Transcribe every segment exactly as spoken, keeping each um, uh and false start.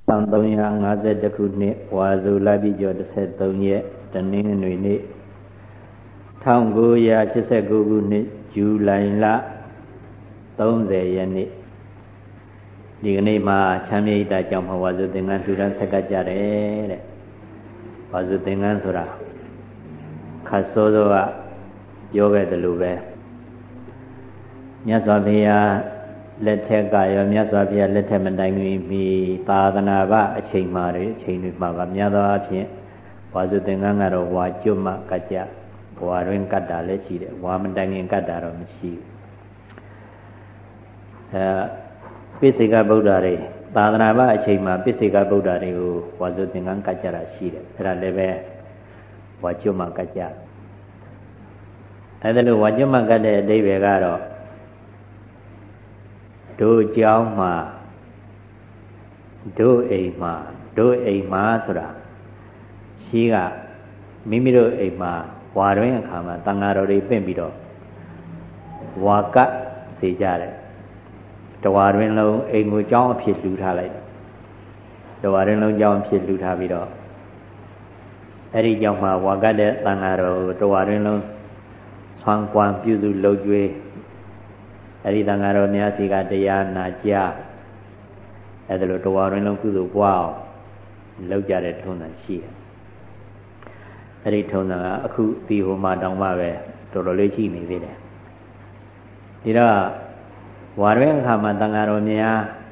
Tang Tông Ya ngã zet de khu nit Hòa Dụ La Bi Jo de set tông ye Tần Ninh Nui nit Thang Gu Ya Chit Set Gu Gu nit Ju Lai La Tông Ze Ye nit Đi cái này mà cha mẹ ta chồng họ Hòa Dụ Tình Ngân Thu Đan Sắc Cha đấy đấy Hòa Dụ Tình Ngân Sura Khát số số à Yoga de lu về Nhớ sao bây giờ Let theo cái và nhớ sao bây giờ let theo mình đánh người bị ta cái nào baချိန်mà đấyချိန်được mà gặp nhớ đó thì Hòa Dụ Tình Ngân ở Hòa Chum mà cái cha Hòa Ruyên cắt đá lấy chi đấy Hòa mình đánh người cắt đá rồi mình chi Pisika Buddha đấy ta cái nào baချိန်mà Pisika Buddha đấy Hòa Dụ Tình Ngân cắt cha là chi đấy thế là lấy về Hòa Chum mà cắt cha Thế lúc Hòa Chum mà cắt đấy đây về cái đó Đô cháu mà Đô ấy mà Đô ấy mà sura Xí gà Mì mì đô ấy mà Hòa ruyên khá mà Tăng ngà rô đi bên bì đô Hòa cắt xí chá đấy Đồ hòa ruyên lâu ấy ngôi cháu phía lưu thá lại Đồ hòa ruyên lâu cháu phía lưu thá bì đô Ấy đi cháu mà hòa cắt đấy Tăng ngà rô Đồ hòa ruyên lâu Xoang quan biểu dụ lâu duê Ấy đi tăng ngaro nia si ka taya na cha Ấy đó là đồ rinh long cứ dụ wow Lâu cha để thôn là chi Ấy đi thôn là khu tì hồ mà đồng mà về Đồ đồ lấy chi này về đây Thì đó Hòa rinh khá mà tăng ngaro nia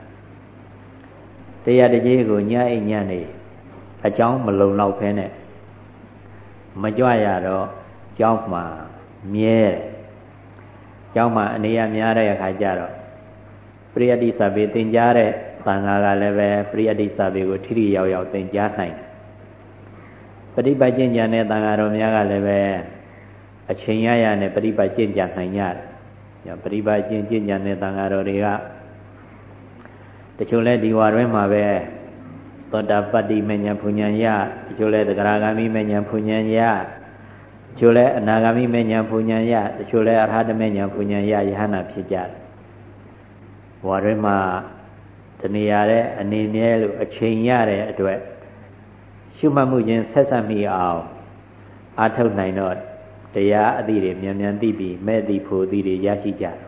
Taya để chế của nhá ấy nhá này Ở trong mà lâu lâu phê này Mà cho ai đó Trong mà Mie Cháu mà anh em nhớ ra khai trả rồi Priyadi Sabi tình giá đấy Tàng ngà gà lê về Priyadi Sabi của thí yào yào tình giá này Padipa chên chà này tàng ngà rồi nhớ gà lê về Ở trên nhá yà này Padipa chên chà này nhá Padipa chên chên chà này tàng ngà rồi đi gà Thế chú lê đi hòa rồi mà về Tốt đạp Padi mê nhằm phu nhàn yá Chú lê tạc rà gà mi mê nhằm phu nhàn yá Chú lệ Anagami mê nhằm phu nhàn yá Chú lệ Arhata mê nhằm phu nhàn yá Yahanaဖြစ်ကြတယ်Hòaရင်းမှာတဏှာတဲ့အနေမြဲလို့အချိန်ရတဲ့အတွက်ရှုမှတ်မှုချင်းဆက်ဆက်မိအောင်အားထုတ်နိုင်တော့တရားအသည့်တွေမြန်မြန်သိပြီးမဲ့သိဖို့သိတွေရရှိကြတယ်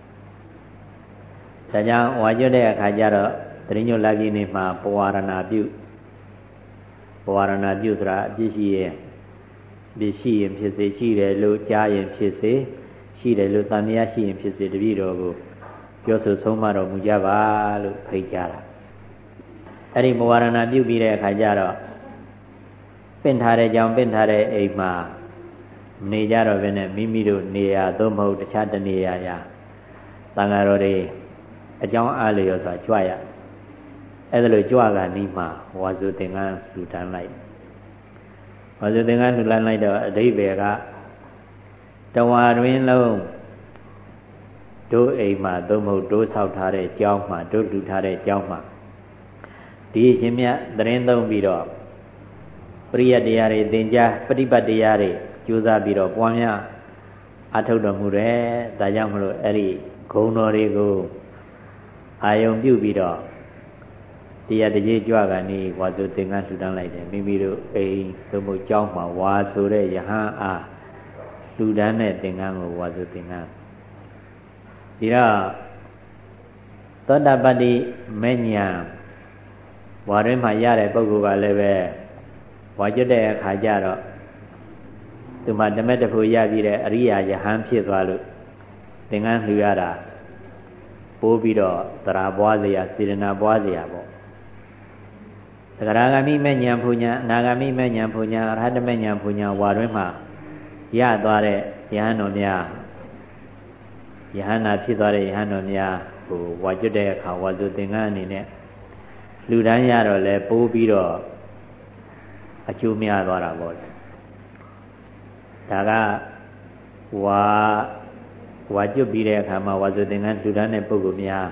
ဒါကြောင့်ဝါကျွတ်တဲ့အခါကျတော့တရိညုလပြည့်နေ့မှာပဝါရဏပြုပဝါရဏပြုဆိုတာအပြည့်ရှိရဲ့ဒီရှိရင်ဖြစ်စေရှိတယ်လို့ကြားရင်ဖြစ်စေရှိတယ်လို့သံမြာရှိရင်ဖြစ်စေတပည့်တော်ကိုပြောဆိုဆုံးမတော်မူကြပါလို့ဖိတ်ကြတာအဲ့ဒီမဝရဏပြုပြီးတဲ့အခါကျတော့ပင့်ထားတဲ့ကြောင်ပင့်ထားတဲ့အိမ်မှာနေကြတော့ဘယ်နဲ့မိမိတို့နေရာသို့မဟုတ်တခြားတနေရာရာသံဃာတော်တွေအကြောင်းအားလျော်စွာကြွရအဲ့ဒါလိုကြွကနီးမှာဝါစုသင်္ကန်းလှူဒန်းလိုက်ဝါစုသင်္ကန်းလှူဒန်းလိုက်တော့အဓိပ္ပာယ်ကတဝါတွင်လုံးတို့အိမ်မှာသို့မဟုတ်တို့ဆောက်ထားတဲ့ကျောင်းမှာတို့လူထားတဲ့ကျောင်းမှာဒီရှင်မြတ်သတင်းသုံးပြီးတော့ပရိယတ်တရားတွေသင်ကြားပฏิပတ်တရားတွေကြိုးစားပြီးတော့ပွားများအထုတ်တော်မူတယ်ဒါကြောင့်မလို့အဲ့ဒီဂုဏ်တော်တွေကိုအာယုံပြုပြီးတော့တရားတကြီးကြွကနေဝါဆိုသင်္ကန်းလှူဒန်းလိုက်တယ်မိမိတို့အိမ်သို့မဟုတ်ကျောင်းမှာဝါဆိုတဲ့ယဟန်အားလှူဒန်းတဲ့သင်္ကန်းကိုဝါဆိုသင်္ကန်းဒီတော့သောတာပတ္တိမေညာဝါရင်းမှာရတဲ့ပုဂ္ဂိုလ်ကလည်းပဲဝါကျွတ်တဲ့အခါကျတော့သူမှဓမ္မတဖို့ရပြီးတဲ့အရိယာယဟန်ဖြစ်သွားလို့သင်္ကန်းလှူရတာပိုးပြီးတော့သရာပွားစရာစေတနာပွားစရာပေါ့သဂရာဂမိမေညာဖူညာအနာဂမိမေညာဖူညာအရဟတမေညာဖူညာဝါရင်းမှာရသွားတဲ့ယဟန်တော်များယဟန္တာဖြစ်သွားတဲ့ယဟန်တော်များဟိုဝါကျွတ်တဲ့အခါဝါစုသင်္ကန်းအနေနဲ့လူတန်းရတော့လဲပိုးပြီးတော့အကျိုးများသွားတာပေါ့ဒါကဝါဝါကျွတ်ပြီးတဲ့အခါမှာဝါစုသင်္ကန်းလူတန်းတဲ့ပုဂ္ဂိုလ်များ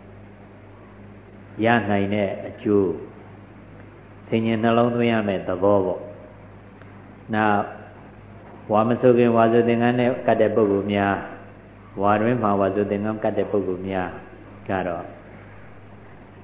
ရနိုင်တဲ့အကျိုးသင်ញနှလုံးသွင်းရမယ့်သဘောပေါ့နောက်ဝါမစုခင်ဝါစုသင်္ကန်းနဲ့ကတ်တဲ့ပုဂ္ဂိုလ်များဝါတွင်မှာဝါစုသင်္ကန်းကတ်တဲ့ပုဂ္ဂိုလ်များကတော့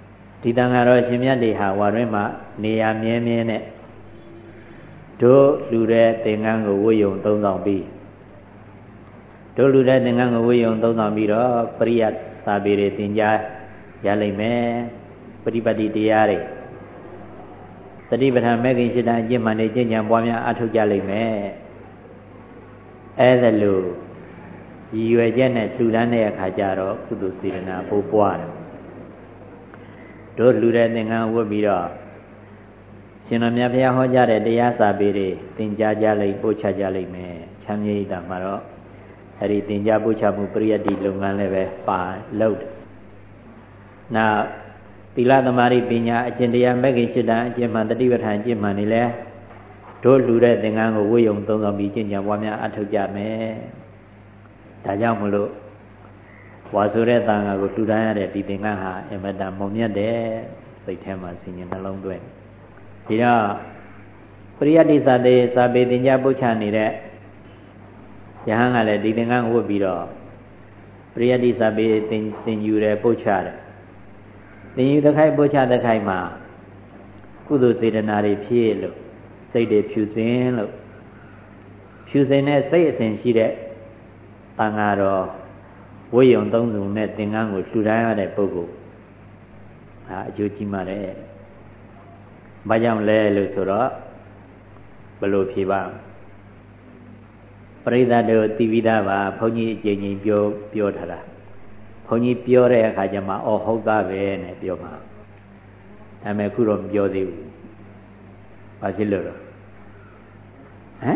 ဒီတန်ဃာတော်ရှင်မြတ်တွေဟာဝါတွင်မှာနေရာမြဲမြဲနဲ့တို့လူတဲ့သင်္ကန်းကိုဝတ်ယုံသုံးဆောင်ပြီးတို့လူတဲ့သင်္ကန်းကိုဝတ်ယုံသုံးဆောင်ပြီးတော့ပရိယတ်စာပေတွေသင်ကြားရလိမ့်မယ်ပฏิပတ်တိတရားတွေသတိပဋ္ဌာန်မဲ့ခင်ရှိတဲ့အကျင့်မှန်တွေကျင့်ကြံပွားများအထောက်ကြလိမ့်မယ်အဲ့ဒါလို့ရည်ရွယ်ချက်နဲ့လှူဒန်းတဲ့အခါကျတော့ကုသိုလ်စေတနာပိုးပွားတယ်တို့လှူတဲ့သင်္ကန်းဝတ်ပြီးတော့ရှင်တော်မြတ်ဘုရားဟောကြားတဲ့တရားစာပေတွေသင်ကြားကြလိမ့်ပို့ချကြလိမ့်မယ်ချမ်းမြေ့တာမှာတော့အဲ့ဒီသင်ကြားပို့ချမှုပရိယတ္တိလုပ်ငန်းလည်းပဲပါလုပ်တယ်။နောက်သီလသမာဓိပညာအကျင့်တရားမဲ့ခင်ရှိတဲ့အကျင့်မှန်တတိပဋ္ဌာန်အကျင့်မှန်တွေလည်းတို့လှူတဲ့သင်္ကန်းကိုဝတ်ယုံသုံးဆောင်ပြီးကျင့်ကြံပွားများအထောက်ကြမယ်။ဒါကြောင့်မလို့ဝါဆိုတဲ့သံဃာကိုလှူဒန်းရတဲ့ဒီသင်္ကန်းဟာအမတန်မုံမြတ်တဲ့စိတ်ထဲမှာဆင်ញင်နှလုံးသွင်းဒီတော့ပရိယတ္တိစာပေစာပေသင်ကြားပို့ချနေတဲ့ယဟန်ကလည်းဒီသင်္ကန်းဝတ်ပြီးတော့ပရိယတ္တိစာပေသင်သင်ယူတယ်ပို့ချတယ်သင်ယူတဲ့ခိုက်ပို့ချတဲ့ခိုက်မှာကုသိုလ်စေတနာတွေဖြည့်လို့စိတ်တွေဖြူစင်လို့ဖြူစင်တဲ့စိတ်အစဉ်ရှိတဲ့သံဃာတော်ဝိယုံသုံးစုံနဲ့သင်္ကန်းကိုလှူဒန်းရတဲ့ပုဂ္ဂိုလ်ဒါအကျိုးကြီးပါတယ်။ဘာကြောင့်လဲလို့ဆိုတော့ဘယ်လိုဖြေပါပရိသတ်တို့သိပြီးသားပါဘုန်းကြီးအကျဉ်းချင်းပြောပြောထားတာဘုန်းကြီးပြောတဲ့အခါကျမှအော်ဟုတ်သားပဲနဲ့ပြောမှာဒါပေမဲ့ခုတော့မပြောသေးဘူး။ဘာဖြစ်လို့လဲဟမ်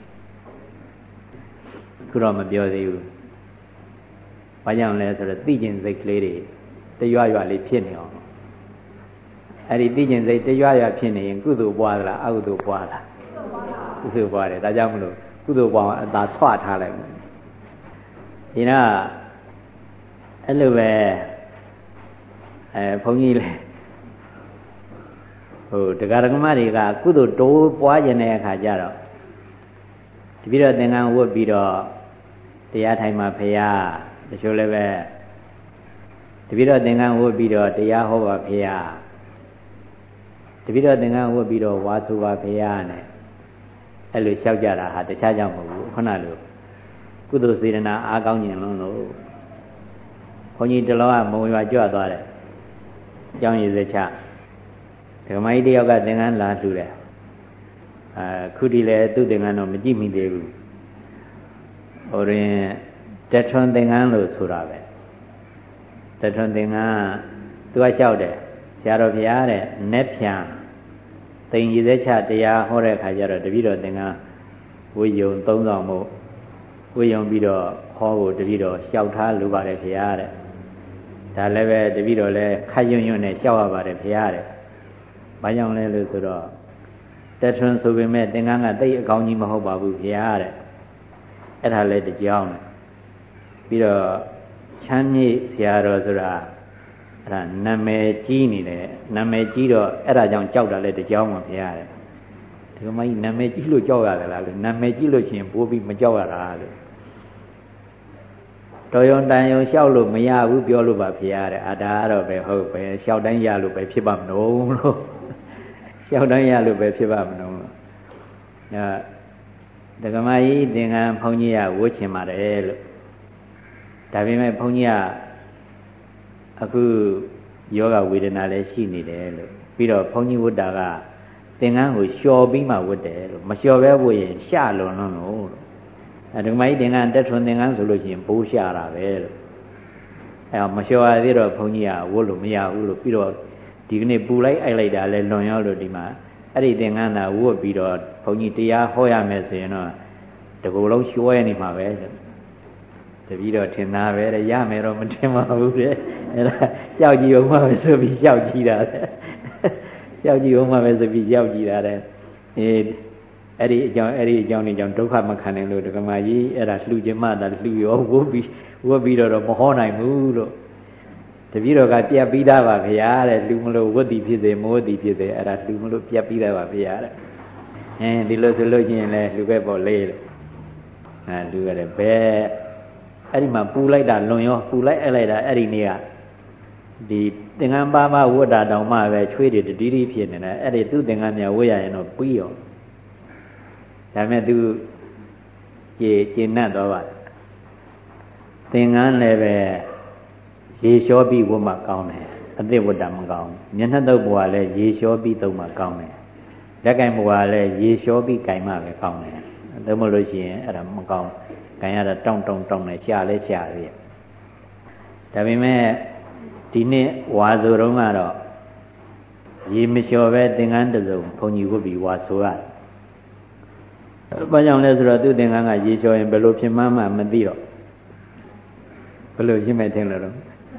ခုတော့မပြောသေးဘူး။ဘာကြောင့်လဲဆိုတော့သိကျင်စိတ်ကလေးတွေတရွရွလေးဖြစ်နေအောင်အဲ့ဒီသိကျင်စိတ်တရွရွဖြစ်နေရင်ကုသိုလ်ပွားသလားအကုသိုလ်ပွားလားကုသိုလ်ပွားတယ်ဒါကြောင့်မလို့ကုသိုလ်ပွားအသာဆွထားလိုက်မယ်ဒီတော့အဲ့လိုပဲအဲဘုန်းကြီးလေဟိုတရားဓမ္မတွေကကုသိုလ်တိုးပွားခြင်းတဲ့အခါကျတော့တပည့်တော်သင်္ကန်းဝတ်ပြီးတော့တရားထိုင်မှာဖရာတချို့လည်းပဲတပည့်တော်သင်္ကန်းဝတ်ပြီးတော့တရားဟောပါဖရာတပည့်တော်သင်္ကန်းဝတ်ပြီးတော့ဝါဆိုပါဖရာနဲ့အဲ့လိုလျှောက်ကြတာဟာတခြားကြောင့်မဟုတ်ဘူးခုနလိုကုသိုလ်စေတနာအားကောင်းခြင်းလုံးလို့ဘုန်းကြီးတလောကမုံရွာကြွသွားတယ်အကြောင်းရည်စချဒကမကြီးတယောက်ကသင်္ကန်းလာလှူတယ်အာခုဒီလေသူ့သင်္ကန်းတော့မကြည့်မိသေးဘူးဟိုရင်တထွန်းသင်္ကန်းလို့ဆိုတာပဲတထွန်းသင်္ကန်းသူကလျှောက်တယ်ဆရာတော်ဘုရားတဲ့နက်ဖြံသိင်ရည်သက်ချတရားဟောတဲ့အခါကျတော့တပည့်တော်သင်္ကန်းဝိယုံသုံးဆောင်မှုဝိယုံပြီးတော့ဟောဖို့တပည့်တော်လျှောက်ထားလိုပါတယ်ဘုရားတဲ့ဒါလည်းပဲတပည့်တော်လည်းခက်ရွံ့ရွံ့နဲ့လျှောက်ရပါတယ်ဘုရားတဲ့ဘာကြောင့်လဲလို့ဆိုတော့တထွန်းဆိုပေမဲ့သင်္ကန်းကသိအကောင်းကြီးမဟုတ်ပါဘူးဘုရားတဲ့အဲ့ဒါလည်းတကြောင်းပြီးတော့ချမ်းမြေ့ဆရာတော်ဆိုတာအဲ့ဒါနာမည်ကြီးနေတယ်နာမည်ကြီးတော့အဲ့ဒါကြောင့်ကြောက်တာလည်းတကြောင်းပါဘုရားတဲ့ဒီကမကြီးနာမည်ကြီးလို့ကြောက်ရတယ်လားလို့နာမည်ကြီးလို့ရှိရင်ပိုးပြီးမကြောက်ရတာလို့တော်ရုံတန်ရုံလျှောက်လို့မရဘူးပြောလို့ပါဘုရားတဲ့အာဒါကတော့ပဲဟုတ်ပဲလျှောက်တိုင်းရလို့ပဲဖြစ်ပါမလို့လို့လျှောက်တိုင်းရလို့ပဲဖြစ်ပါမလို့လို့အဲဒကမကြီးသင်္ကန်းဘုန်းကြီးကဝတ်ချင်ပါတယ်လို့ဒါပေမဲ့ဘုန်းကြီးကအခုယောဂဝေဒနာလည်းရှိနေတယ်လို့ပြီးတော့ဘုန်းကြီးဝတ်တာကသင်္ကန်းကိုလျှော်ပြီးမှဝတ်တယ်လို့မလျှော်ပဲဝတ်ရင်ရှလွန်လွန်းလို့အဲဒကမကြီးသင်္ကန်းတက်ထွန်းသင်္ကန်းဆိုလို့ရှိရင်ဘိုးရှတာပဲလို့အဲမလျှော်ရသေးတော့ဘုန်းကြီးကဝတ်လို့မရဘူးလို့ပြီးတော့ဒီကနေ့ပူလိုက်အိုက်လိုက်တာလဲလွန်ရောလို့ဒီမှာအဲ့ဒီသင်္ကန်းသာဝတ်ပြီးတော့ဘုန်းကြီးတရားဟောရမယ်ဆိုရင်တော့တကူလုံးရွှဲနေမှာပဲလို့တပည့်တော်ထင်သားပဲတဲ့ရမယ်တော့မထင်ပါဘူးတဲ့အဲ့ဒါကြောက်ကြည့်အောင်ပါပဲဆိုပြီးကြောက်ကြည့်တာတဲ့ကြောက်ကြည့်အောင်ပါပဲဆိုပြီးကြောက်ကြည့်တာတဲ့အေးအဲ့ဒီအကြောင်းအဲ့ဒီအကြောင်းနေကြောင့်ဒုက္ခမခံနိုင်လို့ဒကမာကြီးအဲ့ဒါလှူခြင်းမှသာလှူရောဝတ်ပြီးဝတ်ပြီးတော့မဟောနိုင်ဘူးလို့တပည့်တော်ကပြတ်ပြီးသားပါဗျာတဲ့လှူမလို့ဝတ်တိဖြစ်စေမဝတ်တိဖြစ်စေအဲ့ဒါလှူမလို့ပြတ်ပြီးသားပါဗျာတဲ့အင်းဒီလိုဆိုလို့ချင်းလဲလှူခဲ့ပေါ့လေလို့အဲလှူရတယ်ဘယ်အဲ့ဒီမှာပူလိုက်တာလွန်ရောပူလိုက်အဲ့လိုက်တာအဲ့ဒီနေ့ကဒီသင်္ကန်းပါးပါးဝတ်တာတောင်မှပဲချွေးတွေတတိတိဖြစ်နေတယ်အဲ့ဒီသူ့သင်္ကန်းများဝတ်ရရင်တော့ပြီးရောဒါပေမဲ့သူကျေကျေနပ်တော့ပါသင်္ကန်းလည်းပဲရေလျှောပြီးဝတ်မှကောင်းတယ်အသစ်ဝတ်တာမကောင်းမျက်နှာတုပ်ဘွားလည်းရေလျှောပြီးသုံးမှကောင်းတယ်လက်ကင်ဘွားလည်းရေလျှောပြီးကင်မှပဲကောင်းတယ်ဒါမှမဟုတ်လို့ရှိရင်အဲ့ဒါမကောင်းကင်ရတာတောင့်တောင့်တောင့်နဲ့ရှာလဲရှာရည်ဒါပေမဲ့ဒီနေ့ဝါဆိုတော့ကတော့ရေမလျှော်ပဲသင်္ကန်းတစ်စုံဘုံကြီးဝတ်ပြီးဝါဆိုရတယ်။ဘာကြောင့်လဲဆိုတော့သူ့သင်္ကန်းကရေလျှော်ရင်ဘယ်လိုဖြစ်မှန်းမှမသိတော့ဘယ်လိုဖြစ်မဲ့ထင်လို့တော့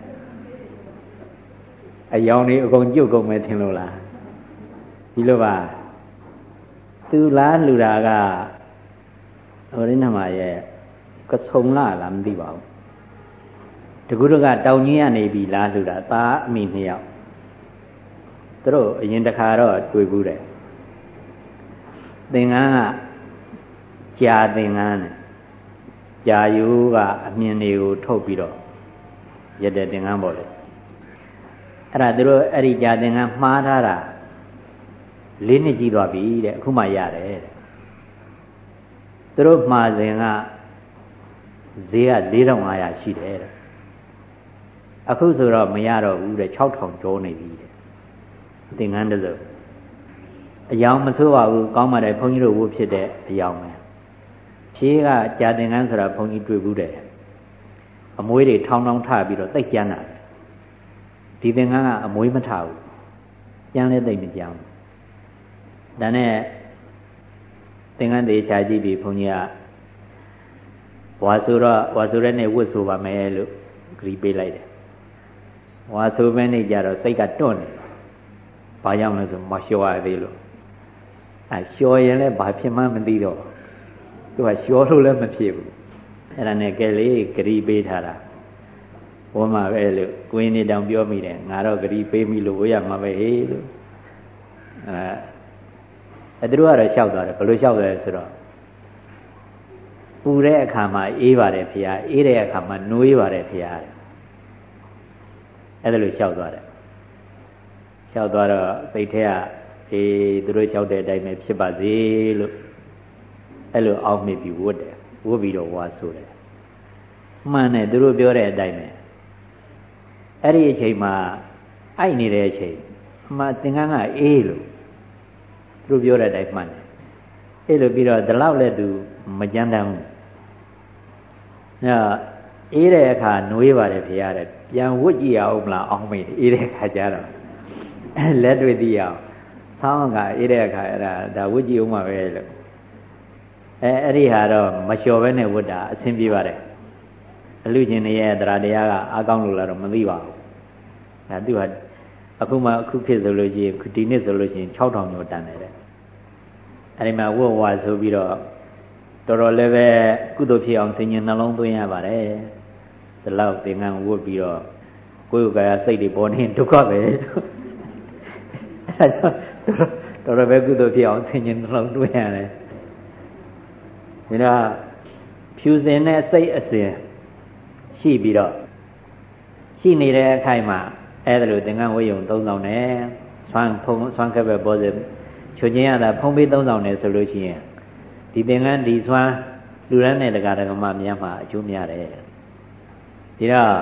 အယောင်တွေအကုန်ပြုတ်ကုန်မဲ့ထင်လို့လားဒီလိုပါသူလားလူတာကဟိုရင်းနှမရဲ့ကဆုံလားလားမသိပါဘူးတကူတို့ကတောင်ကြီးကနေပြီလားလူတာသားအမိနှစ်ယောက်သူတို့အရင်တစ်ခါတော့တွေ့ဘူးတယ်သင်္ကန်းကကြာသင်္ကန်းနဲ့ကြာယူကအမြင်တွေကိုထုတ်ပြီးတော့ရက်တဲ့သင်္ကန်းပေါ့လေအဲ့ဒါသူတို့အဲ့ဒီကြာသင်္ကန်းမှားထားတာလေးနှစ်ကြီးသွားပြီတဲ့အခုမှရတယ်တဲ့သူတို့မှားစဉ်ကဈေးကလေးထောင်ငါးရာရှိတယ်တဲ့အခုဆိုတော့မရတော့ဘူးတဲ့၆ထောင်ကျော်နေပြီတဲ့သင်္ကန်းတစ်စုံအယောင်မဆိုးပါဘူးကောင်းပါတယ်ဘုန်းကြီးတို့ဝတ်ဖြစ်တဲ့အယောင်ပဲဖြေးကကြာသင်္ကန်းဆိုတာဘုန်းကြီးတွေ့ဘူးတယ်အမွေးတွေထောင်းထောင်းထပြီးတော့သိပ်ကျန်းတာဒီသင်္ကန်းကအမွေးမထဘူးကျန်းလဲသိပ်မကျန်းဘူးဒါနဲ့သင်္ကန်းသေးချာကြည့်ပြီးဘုန်းကြီးကဝါဆိုတော့ဝါဆိုတဲ့နေ့ဝတ်ဆိုပါမယ်လို့ဂရီပေးလိုက်တယ်ဝါဆိုပဲနေကြတော့စိတ်ကတွန့်နေဘာကြောင့်လဲဆိုမလျှော်ရသေးလို့အဲလျှော်ရင်လည်းဘာဖြစ်မှမသိတော့သူကလျှော်လို့လည်းမဖြစ်ဘူးအဲ့ဒါနဲ့ကဲလေးဂရီပေးထားတာဘုံမှာပဲလို့ကိုင်းနေတောင်ပြောမိတယ်ငါတော့ဂရီပေးမိလို့ဝေးရမှာပဲဟေးလို့အဲအဲသူတို့ကတော့လျှောက်သွားတယ်ဘယ်လိုလျှောက်လဲဆိုတော့ပူတဲ့အခါမှာအေးပါတယ်ဖေဟာအေးတဲ့အခါမှာနှွေးပါတယ်ဖေဟာအဲ့ဒါလိုလျှောက်သွားတယ်လျှောက်သွားတော့စိတ်ထဲကအေးသူတို့လျှောက်တဲ့အတိုင်းပဲဖြစ်ပါစေလို့အဲ့လိုအောက်မြစ်ပြီးဝတ်တယ်ဝတ်ပြီးတော့ဝါဆိုတယ်မှန်တယ်သူတို့ပြောတဲ့အတိုင်းပဲအဲ့ဒီအချိန်မှာအိုက်နေတဲ့အချိန်အမှသင်္ကန်းကအေးလို့သူတို့ပြောတဲ့အတိုင်းမှန်တယ်အဲ့လိုပြီးတော့ဒီလောက်လည်းသူမကြမ်းတမ်းဘူးအဲ့အေးတဲ့အခါနှွေးပါတယ်ဖေရတယ်ပြန်ဝတ်ကြည့်ရအောင်မလားအောင်းမေးအေးတဲ့အခါကျတော့လက်တွေ့သိအောင်ဆောင်းကအေးတဲ့အခါအဲ့ဒါဒါဝတ်ကြည့်အောင်ပါပဲလို့အဲအဲ့ဒီဟာတော့မလျှော်ပဲနဲ့ဝတ်တာအဆင်ပြေပါတယ်အလူချင်းတွေရဲ့တရားတရားကအားကောင်းလို့လားတော့မသိပါဘူးဒါသူကအခုမှအခုဖြစ်ဆိုလို့ရှိရင်ဒီနေ့ဆိုလို့ရှိရင်၆ထောင်ကျော်တန်တယ်တဲ့အဲ့ဒီမှာဝတ်ဝါဆိုပြီးတော့တော်တော်လည်းပဲကုသိုလ်ဖြစ်အောင်ဆင်ញင်နှလုံးသွင်းရပါတယ်ဒီလောက်သင်္ကန်းဝတ်ပြီးတော့ကိုယ်ကိုယ်ကစိတ်တွေပေါ်နေဒုက္ခပဲအဲ့ဒါတော်တော်ပဲကုသိုလ်ဖြစ်အောင်ဆင်ញင်နှလုံးသွင်းရတယ်ဒါဖြူစင်တဲ့စိတ်အစဉ်ရှိပြီးတော့ရှိနေတဲ့အခိုက်မှာအဲ့ဒါလိုသင်္ကန်းဝတ်ယုံသုံးဆောင်တယ်ဆွမ်းဖုံဆွမ်းခက်ပဲပေါ်စေချွတ်ချင်းရတာဖုံးပေးသုံးဆောင်တယ်ဆိုလို့ရှိရင်ဒီသင်္ကန်းဒီဆွမ်းလူရန်နဲ့တရားဓမ္မများမှာအကျိုးများတယ်ဒီတော့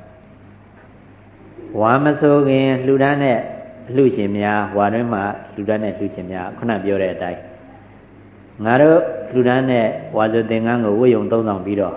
ဝါမဆိုခင်လူဒန်းနဲ့လှရှင်များဝါတွင်းမှာလူဒန်းနဲ့လှရှင်များခုနပြောတဲ့အတိုင်းငါတို့လူဒန်းနဲ့ဝါဆိုသင်္ကန်းကိုဝတ်ယုံသုံးဆောင်ပြီးတော့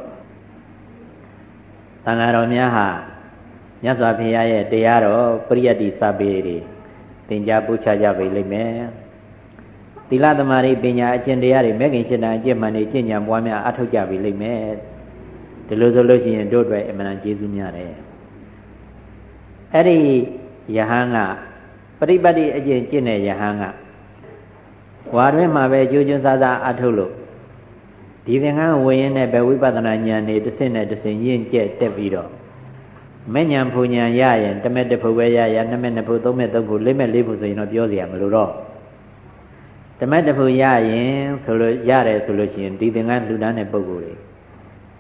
သံဃာတော်များဟာမြတ်စွာဘုရားရဲ့တရားတော်ပရိယတ္တိစပေတွေသင်ကြားပို့ချကြပေလိမ့်မယ်သီလသမารိပညာအကျင့်တရားတွေမဲ့ခင်ရှင်းတာအကျင့်မှန်တွေကျင့်ကြံပွားများအထောက်ကြပြီလိမ့်မယ်ဒီလိုဆိုလို့ရှိရင်တို့အတွက်အမှန်တန်ကျေးဇူးများတယ်အဲ့ဒီယဟန်ကပရိပတ်တိအကျင့်ကျင့်တဲ့ယဟန်ကဝါတွင်မှာပဲကြိုးကျွန်းစားစားအထုတ်လို့ဒီသင်္ကန်းဝင်ရင်နဲ့ပဲဝိပဿနာဉာဏ်နဲ့တစ်ဆင့်နဲ့တစ်ဆင့်ရင့်ကျက်တက်ပြီးတော့မဲ့ဉာဏ်ဖူဉာဏ်ရရင်တမက်တစ်ဖူပဲရရနှစ်မက်နှစ်ဖူသုံးမက်သုံးဖူလေးမက်လေးဖူဆိုရင်တော့ပြောစရာမလိုတော့တမက်တစ်ဖူရရင်ဆိုလို့ရတယ်ဆိုလို့ရှိရင်ဒီသင်္ကန်းလှူဒန်းတဲ့ပုဂ္ဂိုလ်တွေ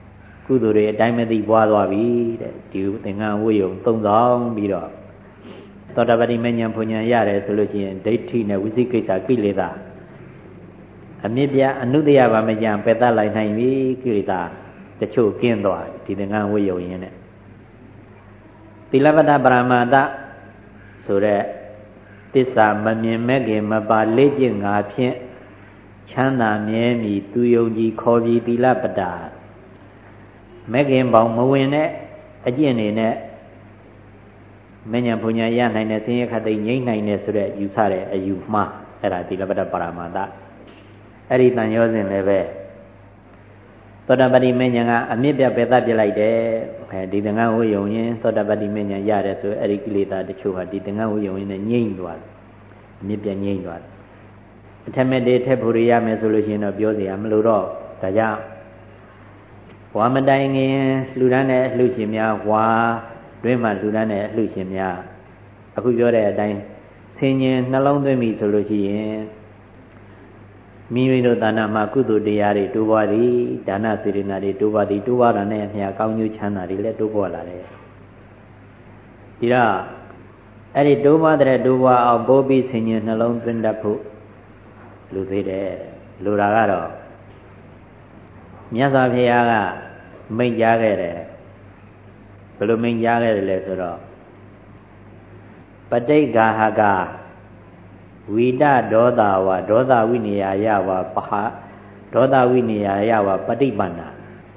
ကုသိုလ်တွေအတိုင်းမသိပွားသွားပြီတဲ့ဒီသင်္ကန်းဝိယုံသုံးဆောင်ပြီးတော့သောတာပတိမဉ္ဇဉ်ဘုံဉဏ်ရတယ်ဆိုလို့ရှိရင်ဒိဋ္ဌိနဲ့ဝိသိကိစ္စကိလေသာအမြင့်ပြအနုတ္တယဘာမကြံပယ်တတ်လိုက်နိုင်ပြီကိလေသာတချို့ကင်းသွားဒီသင်္ကန်းဝိယုံရင်းနဲ့သီလပတ္တပရမတ္တဆိုတဲ့သစ္စာမမြင်မဲ့ခင်မပါလေးကျင့်ငါဖြင့်ချမ်းသာမြဲမည်သူယုံကြည်ခေါ်ပြီးသီလပတ္တမဲ့ခင်ပေါင်းမဝင်တဲ့အကျင့်နေနဲ့မဉ္ဇဉ်ဘုံဉဏ်ရနိုင်တဲ့ဆင်းရဲခတ်သိမ်းငြိမ့်နိုင်တဲ့ဆိုတဲ့ယူဆတဲ့အယူမှားအဲ့ဒါသီလပတ္တပရမတ္တအဲ့ဒီတန်ရောစဉ်လည်းပဲသောတာပတိမဉ္ဇဉ်ကအမြင့်ပြပယ်တတ်ပြလိုက်တယ်အဲဒီသင်္ကန်းဝိယုံရင်သောတာပတိမဉ္ဇဉ်ရတယ်ဆိုအဲ့ဒီကိလေသာတချို့ဟာဒီသင်္ကန်းဝိယုံရင်နဲ့ငြိမ့်သွားတယ်အမြင့်ပြငြိမ့်သွားတယ်အထက်မဲ့တေထက်ဖို့ရရမယ်ဆိုလို့ရှိရင်တော့ပြောစရာမလိုတော့ဒါကြောင့်ဝါမတိုင်ခင်လှူဒန်းတဲ့အလှူရှင်များဝါတွင်းမှာလှူဒန်းတဲ့အလှူရှင်များအခုပြောတဲ့အတိုင်းဆင်ញင်နှလုံးသွင်းပြီဆိုလို့ရှိရင်မိမိတို့ဒါနမှာကုသိုလ်တရားတွေတိုးပွားသည်ဒါနစေရနာတွေတိုးပွားသည်တိုးပွားတာနဲ့အမျှကောင်းကျိုးချမ်းသာတွေလည်းတိုးပွားလာတယ်ဒီတော့အဲ့ဒီတိုးပွားတဲ့တိုးပွားအောင်ပို့ပြီးဆင်ញင်နှလုံးသွင်းတတ်ဖို့လူသေးတယ်လူတာကတော့မြတ်စွာဘုရားကမိန့်ကြားခဲ့တယ်ဘယ်လိုမိန့်ကြားခဲ့တယ်လဲဆိုတော့ပဋိက္ခာဟကဝိတဒေါသဝဒေါသဝိနည်းယဝပဟဒေါသဝိနည်းယဝပฏิပန္နာ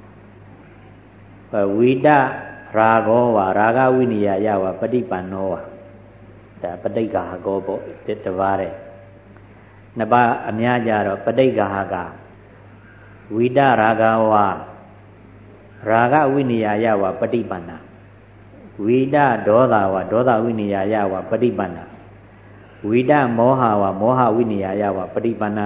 ဝိတရာဂောဝရာဂဝိနည်းယဝပฏิပန္နောဝဒါပဋိက္ခာဟကောပေါ့တပါးတဲ့နှစ်ပါးအများကြတော့ပဋိက္ခာဟကဝိတရာဂဝရာဂဝိနည်းယဝပฏิပန္နာဝိတဒေါသဝဒေါသဝိနည်းယဝပฏิပန္နာဝိတမောဟဝမောဟဝိနည်းယဝပฏิပန္နာ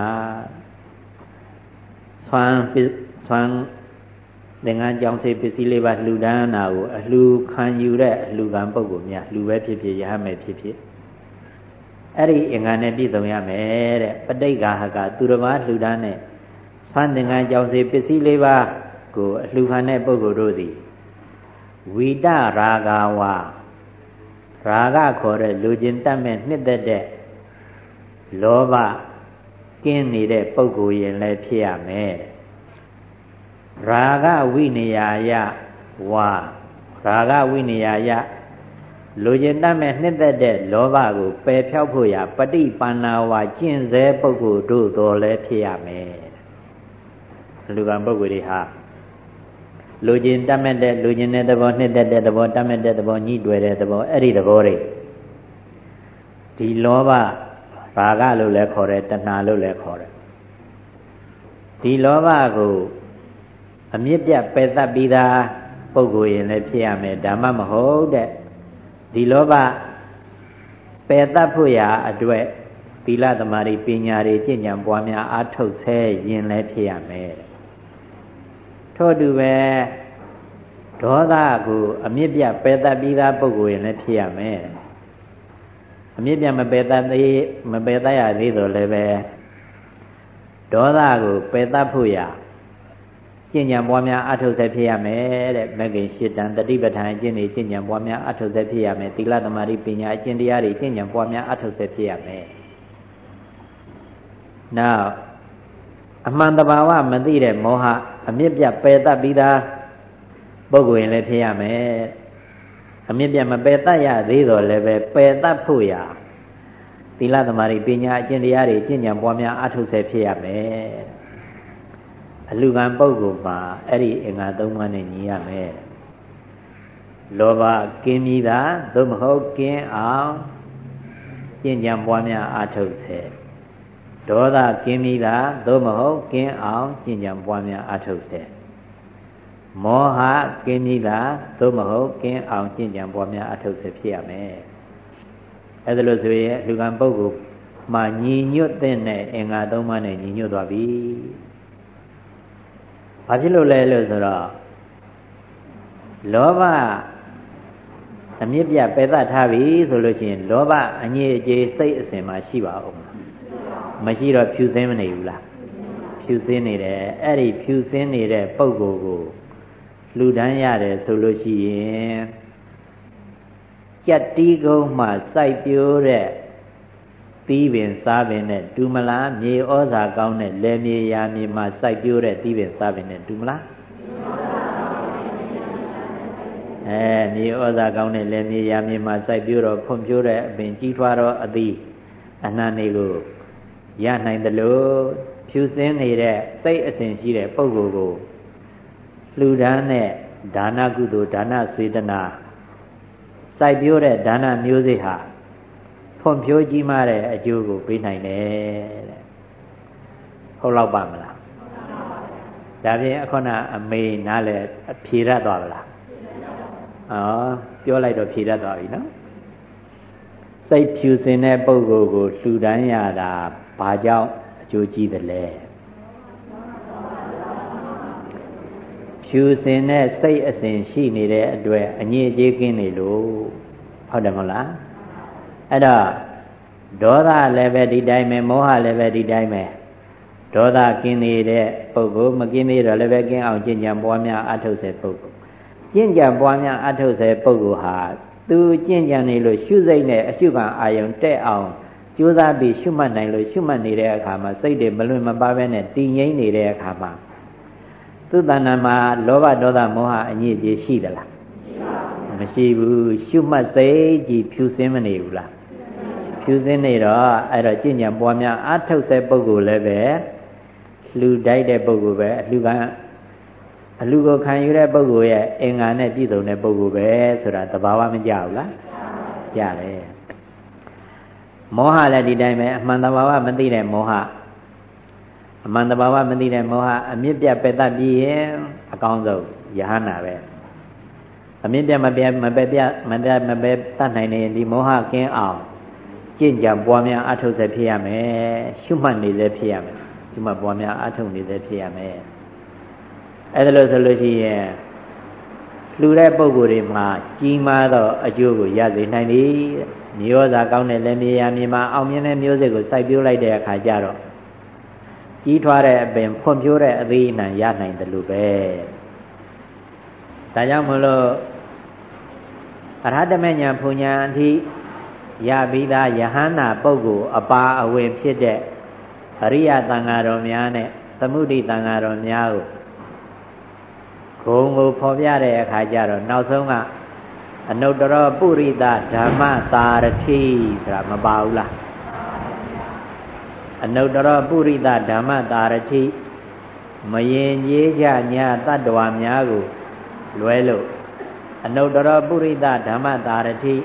သွမ်းသွမ်းသင်္ကန်းကြောင့်စေပစ္စည်းလေးပါလှူဒန်းတာကိုအလှူခံယူတဲ့အလှူခံပုဂ္ဂိုလ်များလှူပဲဖြစ်ဖြစ်ရဟမယ်ဖြစ်ဖြစ်အဲ့ဒီအင်္ဂါနဲ့ပြည့်စုံရမယ်တဲ့ပဋိက္ခာဟကသူတစ်ပါးလှူဒန်းတဲ့သွမ်းသင်္ကန်းကြောင့်စေပစ္စည်းလေးပါကိုအလှူခံတဲ့ပုဂ္ဂိုလ်တို့သည်ဝိတရာဂဝရာဂခေါ်တဲ့လူကျင်တတ်မဲ့နှစ်သက်တဲ့လောဘကင်းနေတဲ့ပုဂ္ဂိုလ်ရင်လည်းဖြစ်ရမယ်ရာဂဝိနည်းယဝရာဂဝိနည်းယလူကျင်တတ်မဲ့နှစ်သက်တဲ့လောဘကိုပယ်ဖြောက်ဖို့ရာပฏิပန္နာဝကျင့်စေပုဂ္ဂိုလ်တို့တော်လည်းဖြစ်ရမယ်လူကံပုဂ္ဂိုလ်တွေဟာလူကျင်တတ်မဲ့တဲ့လူကျင်တဲ့သဘောနှစ်သက်တဲ့သဘောတတ်မဲ့တဲ့သဘောညှိတွေ့တဲ့သဘောအဲ့ဒီသဘောတွေဒီလောဘရာဂလို့လည်းခေါ်တယ်တဏှာလို့လည်းခေါ်တယ်ဒီလောဘကိုအမြင့်ပြတ်ပယ်တတ်ပြီးသားပုဂ္ဂိုလ်ရင်လည်းဖြစ်ရမယ်ဒါမှမဟုတ်တဲ့ဒီလောဘပယ်တတ်ဖို့ရာအတွက်သီလသမာဓိပညာတွေကျင့်ကြံပွားများအားထုတ်ဆဲရင်လည်းဖြစ်ရမယ်ထို့တူပဲဒေါသကိုအမြင့်ပြပယ်တတ်ပြီးသားပုဂ္ဂိုလ်ရင်လည်းဖြစ်ရမယ်အမြင့်ပြမပယ်တတ်သေးမပယ်တတ်ရသေးတော့လည်းပဲဒေါသကိုပယ်တတ်ဖို့ရာကျင့်ကြံပွားများအထုတ်ဆက်ဖြစ်ရမယ်တဲ့မဂ္ဂင်၈တန်တတိပဋ္ဌာန်အကျင့်တွေကျင့်ကြံပွားများအထုတ်ဆက်ဖြစ်ရမယ်သီလသမာဓိပညာအကျင့်တရားတွေကျင့်ကြံပွားများအထုတ်ဆက်ဖြစ်ရမယ်နောက်အမှန်တဘာဝမသိတဲ့မောဟအမြင့်ပြပယ်တတ်ပြီးသားပုဂ္ဂိုလ်ရင်လည်းဖြစ်ရမယ်အမြင့်ပြမပယ်တတ်ရသေးတော့လည်းပဲပယ်တတ်ဖို့ရာသီလသမာဓိပညာအကျင့်တရားတွေကျင့်ကြံပွားများအထုတ်ဆက်ဖြစ်ရမယ်အလှူခံပုဂ္ဂိုလ်မှာအဲ့ဒီအင်္ဂါသုံးပါးနဲ့ညီရမယ်လောဘကင်းပြီးသားသို့မဟုတ်ကင်းအောင်ကျင့်ကြံပွားများအထုတ်ဆက်ဒေါသကင်းပြီးသားသို့မဟုတ်ကင်းအောင်ကျင့်ကြံပွားများအထုတ်ဆက်မောဟကင်းပြီးသားသို့မဟုတ်ကင်းအောင်ကျင့်ကြံပွားများအထုတ်ဆက်ဖြစ်ရမယ်အဲ့ဒါလို့ဆိုရင်လူကံပုဂ္ဂိုလ်မှာညီညွတ်တဲ့အင်္ဂါသုံးပါးနဲ့ညီညွတ်သွားပြီဘာဖြစ်လို့လဲလို့ဆိုတော့လောဘအမြင့်ပြပယ်တတ်ထားပြီဆိုလို့ရှိရင်လောဘအငြိအကျေးစိတ်အစဉ်မှာရှိပါဦးမရှိတော့ဖြူစင်းမနေဘူးလားဖြူစင်းနေတယ်အဲ့ဒီဖြူစင်းနေတဲ့ပုဂ္ဂိုလ်ကိုလူဒန်းရတယ်ဆိုလို့ရှိရင်ကြက်တီးကုန်းမှစိုက်ပျိုးတဲ့သီးပင်စားပင်နဲ့တူမလားမြေဩဇာကောင်းတဲ့လယ်မြေယာမြေမှာစိုက်ပျိုးတဲ့သီးပင်စားပင်နဲ့တူမလားအဲမြေဩဇာကောင်းတဲ့လယ်မြေယာမြေမှာစိုက်ပျိုးတော့ဖွံ့ဖြိုးတဲ့အပင်ကြီးထွားတော့အသီးအနှံတွေကိုရနိုင်တယ်လို့ဖြူစင်းနေတဲ့စိတ်အစဉ်ရှိတဲ့ပုဂ္ဂိုလ်ကိုလှူဒန်းတဲ့ဒါနကုသိုလ်ဒါနစေတနာစိုက်ပျိုးတဲ့ဒါနမျိုးစေ့ဟာဖွံ့ဖြိုးကြီးမားတဲ့အကျိုးကိုပေးနိုင်တယ်တဲ့ဟုတ်လောက်ပါမလားဒါဖြင့်အခုနအမေနားလဲဖြေရသွားပါလားဩပြောလိုက်တော့ဖြေရသွားပြီနော်စိတ်ဖြူစင်တဲ့ပုဂ္ဂိုလ်ကိုလှူဒန်းရတာဘာကြောင့်အကျိုးကြီးသလဲဖြူစင်တဲ့စိတ်အစဉ်ရှိနေတဲ့အတွက်အငြိအကျေးကင်းနေလို့ဟုတ်တယ်မဟုတ်လားအဲ့တော့ဒေါသလည်းပဲဒီတိုင်းပဲမောဟလည်းပဲဒီတိုင်းပဲဒေါသကင်းနေတဲ့ပုဂ္ဂိုလ်မကင်းသေးတော့လည်းပဲကင်းအောင်ကျင့်ကြံပွားများအထုတ်စေပုဂ္ဂိုလ်ကျင့်ကြံပွားများအထုတ်စေပုဂ္ဂိုလ်ဟာသူကျင့်ကြံနေလို့ရှုစိတ်နဲ့အရှုခံအာယုံတက်အောင်ကြိုးစားပြီးရှုမှတ်နိုင်လို့ရှုမှတ်နေတဲ့အခါမှာစိတ်တွေမလွင်မပါဘဲနဲ့တည်ငြိမ်နေတဲ့အခါမှာသူတဏ္ဍာမှာလောဘဒေါသမောဟအညစ်အကြေးရှိသလားမရှိဘူးရှုမှတ်စိတ်ကြည့်ဖြူစင်းမနေဘူးလားဖြူစင်းနေတော့အဲ့တော့ကျင့်ကြံပွားများအထုတ်စေပုဂ္ဂိုလ်လည်းပဲလှူတိုက်တဲ့ပုဂ္ဂိုလ်ပဲအလှကအလှကိုခံယူတဲ့ပုဂ္ဂိုလ်ရဲ့အင်္ဂါနဲ့ပြည့်စုံတဲ့ပုဂ္ဂိုလ်ပဲဆိုတာသဘာဝမကြဘူးလားကြတယ်မောဟလည်းဒီတိုင်းပဲအမှန်သဘာဝမသိတဲ့မောဟအမှန်တဘာဝမသိတဲ့မောဟအမြင့်ပြတ်ပယ်တတ်ပြီးရင်အကောင်းဆုံးယဟနာပဲအမြင့်ပြတ်မပြတ်မပယ်ပြတ်မပြတ်မပယ်တတ်နိုင်နေဒီမောဟကင်းအောင်ကျင့်ကြံပွားများအထုတ်စေဖြစ်ရမယ်ရှုမှတ်နေစေဖြစ်ရမယ်ရှုမှတ်ပွားများအထုတ်နေစေဖြစ်ရမယ်အဲ့ဒါလို့ဆိုလို့ရှိရင်လှူတဲ့ပုဂ္ဂိုလ်တွေမှာကြီးမားသောအကျိုးကိုရစေနိုင်သည်မျိုးစာကောင်းတဲ့လက်မြေယာမြေမှာအောင်မြင်တဲ့မျိုးစေ့ကိုစိုက်ပျိုးလိုက်တဲ့အခါကျတော့ကြီးထွားတဲ့အပင်ဖွံ့ဖြိုးတဲ့အသီးအနှံရနိုင်တယ်လို့ပဲဒါကြောင့်မလို့အရဟတမေညာဘုံညာအထိရပြီးသားယဟန္တာပုဂ္ဂိုလ်အပါအဝင်ဖြစ်တဲ့အရိယသံဃာတော်များနဲ့သမုဒိသံဃာတော်များကိုဂုံကိုဖော်ပြတဲ့အခါကျတော့နောက်ဆုံးကအနုတ္တရပုရိသဓမ္မသာရတိဆိုတာမပါဘူးလားအနုတ္တရပုရိသဓမ္မသာရတိမယင်ကြီးကြညာတတ္တဝါများကိုလွဲလို့အနုတ္တရပုရိသဓမ္မသာရတိ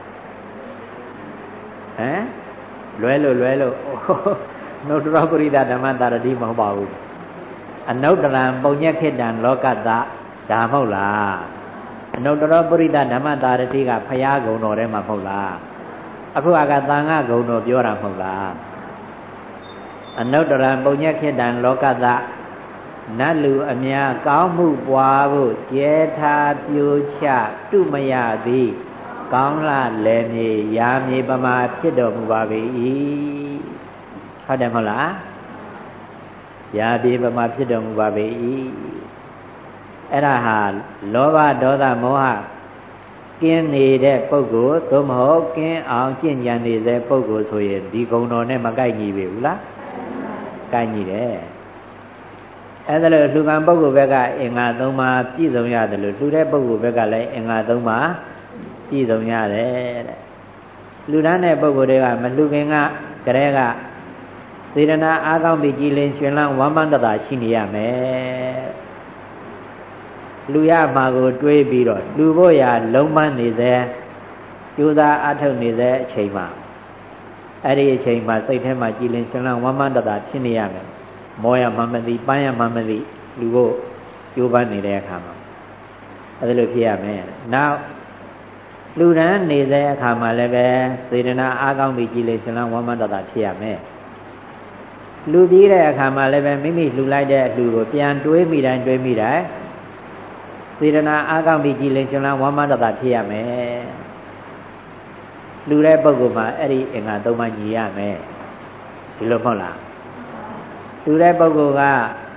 ဟမ်လွဲလို့လွဲလို့အနုတ္တရပုရိသဓမ္မသာရတိမဟုတ်ပါဘူးအနုတ္တရံပုံညက်ခိတံလောကတ္တဒါမဟုတ်လားအနုတ္တရပုရိသဓမ္မသာရတိကဖရာဂုံတော်ထဲမှာမဟုတ်လားအခုကသံဃာဂုံတော်ပြောတာမဟုတ်လားအနုတ္တရံပုံညက်ခိတံလောကတ္တနတ်လူအများကောင်းမှုပွားဖို့ကျဲထားပြိုချတုမရသည်ကောင်းလာလေမြေရာမြေပမာဖြစ်တော်မူပါ၏ဟုတ်တယ်မဟုတ်လားရာမြေပမာဖြစ်တော်မူပါ၏အဲ့ဒါဟာလောဘဒေါသမောဟကင်းနေတဲ့ပုဂ္ဂိုလ်သို့မဟုတ်ကင်းအောင်ကျင့်ကြံနေတဲ့ပုဂ္ဂိုလ်ဆိုရင်ဒီဂုဏ်တော်နဲ့မကိုက်ညီပြီဘူးလားကိုက်ညီတယ်အဲ့ဒါလို့လှူကံပုဂ္ဂိုလ်ဘက်ကအင်္ဂါသုံးပါးပြည့်စုံရတယ်လို့လှူတဲ့ပုဂ္ဂိုလ်ဘက်ကလည်းအင်္ဂါသုံးပါးပြည့်စုံရတယ်တဲ့လှူဒန်းတဲ့ပုဂ္ဂိုလ်တွေကမလှူခင်ကကလေးကစေတနာအားကောင်းပြီးကြည်လင်ရှင်လန်းဝမ်းမန္တတာရှိနေရမယ်လှူရမှာကိုတွေးပြီးတော့လှူဖို့ရလုံးမနေစေကြိုးစားအားထုတ်နေစေအချိန်မှာအဲ့ဒီအချိန်မှာစိတ်ထဲမှာကြည်လင်ရှင်လန်းဝမ်းမန္တတာဖြစ်နေရမယ်မောရမှမသိပန်းရမှမသိလူဖို့ကြိုးပမ်းနေတဲ့အခါမှာအဲဒါလိုဖြစ်ရမယ်နောက်လူရန်နေတဲ့အခါမှာလည်းပဲစေတနာအားကောင်းပြီးကြည်လင်ရှင်လန်းဝမ်းမန္တတာဖြစ်ရမယ်လူပြီးတဲ့အခါမှာလည်းပဲမိမိလှူလိုက်တဲ့အလှူကိုပြန်တွေးမိတိုင်းတွေးမိတိုင်းစေတနာအားကောင်းပြီးကြည်လင်ရှင်လန်းဝမ်းမန္တတာဖြစ်ရမယ်လူတဲ့ပုဂ္ဂိုလ်မှာအဲ့ဒီအင်္ဂါသုံးပါးညီရမယ်ဒီလိုမဟုတ်လားလူတဲ့ပုဂ္ဂိုလ်က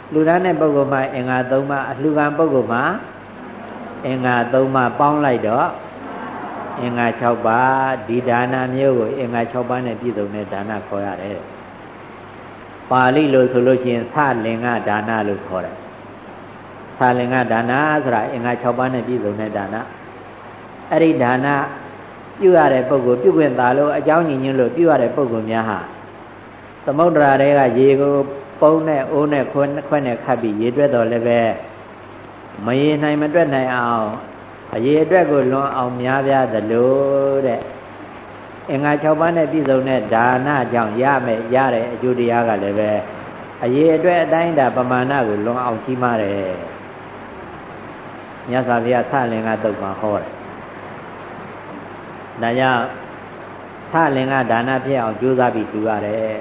လူသားနဲ့ပုဂ္ဂိုလ်မှာအင်္ဂါသုံးပါးအလှူခံပုဂ္ဂိုလ်မှာအင်္ဂါသုံးပါးပေါင်းလိုက်တော့အင်္ဂါ၆ပါးဒီဒါနမျိုးကိုအင်္ဂါ၆ပါးနဲ့ပြည့်စုံတဲ့ဒါနခေါ်ရတယ်ပါဠိလိုဆိုလို့ရှိရင်သလင်္ကဒါနလို့ခေါ်တယ်သလင်္ကဒါနဆိုတာအင်္ဂါ၆ပါးနဲ့ပြည့်စုံတဲ့ဒါနအဲ့ဒီဒါနပြုရတဲ့ပုဂ္ဂိုလ်ပြုခွင့်သာလို့အကြောင်းညင်ညွှန်းလို့ပြုရတဲ့ပုဂ္ဂိုလ်များဟာသမုဒ္ဒရာတွေကရေကိုပုံနဲ့အိုးနဲ့ခွန်းခွက်နဲ့ခတ်ပြီးရေတွက်တော်လည်းပဲမရေနိုင်မတွက်နိုင်အောင်အရေအတွက်ကိုလွန်အောင်များပြားသလိုတဲ့အင်္ဂါ၆ပါးနဲ့ပြည့်စုံတဲ့ဒါနကြောင့်ရမယ်ရတဲ့အကျိုးတရားကလည်းပဲအရေအတွက်အတိုင်းဒါပမာဏကိုလွန်အောင်ကြီးမားတယ်မြတ်စွာဘုရားသလင်္ကသုတ်မှာဟောတယ်ဒါကြောင့်သလင်္ကဒါနဖြစ်အောင်ကြိုးစားပြီးပြုရတယ်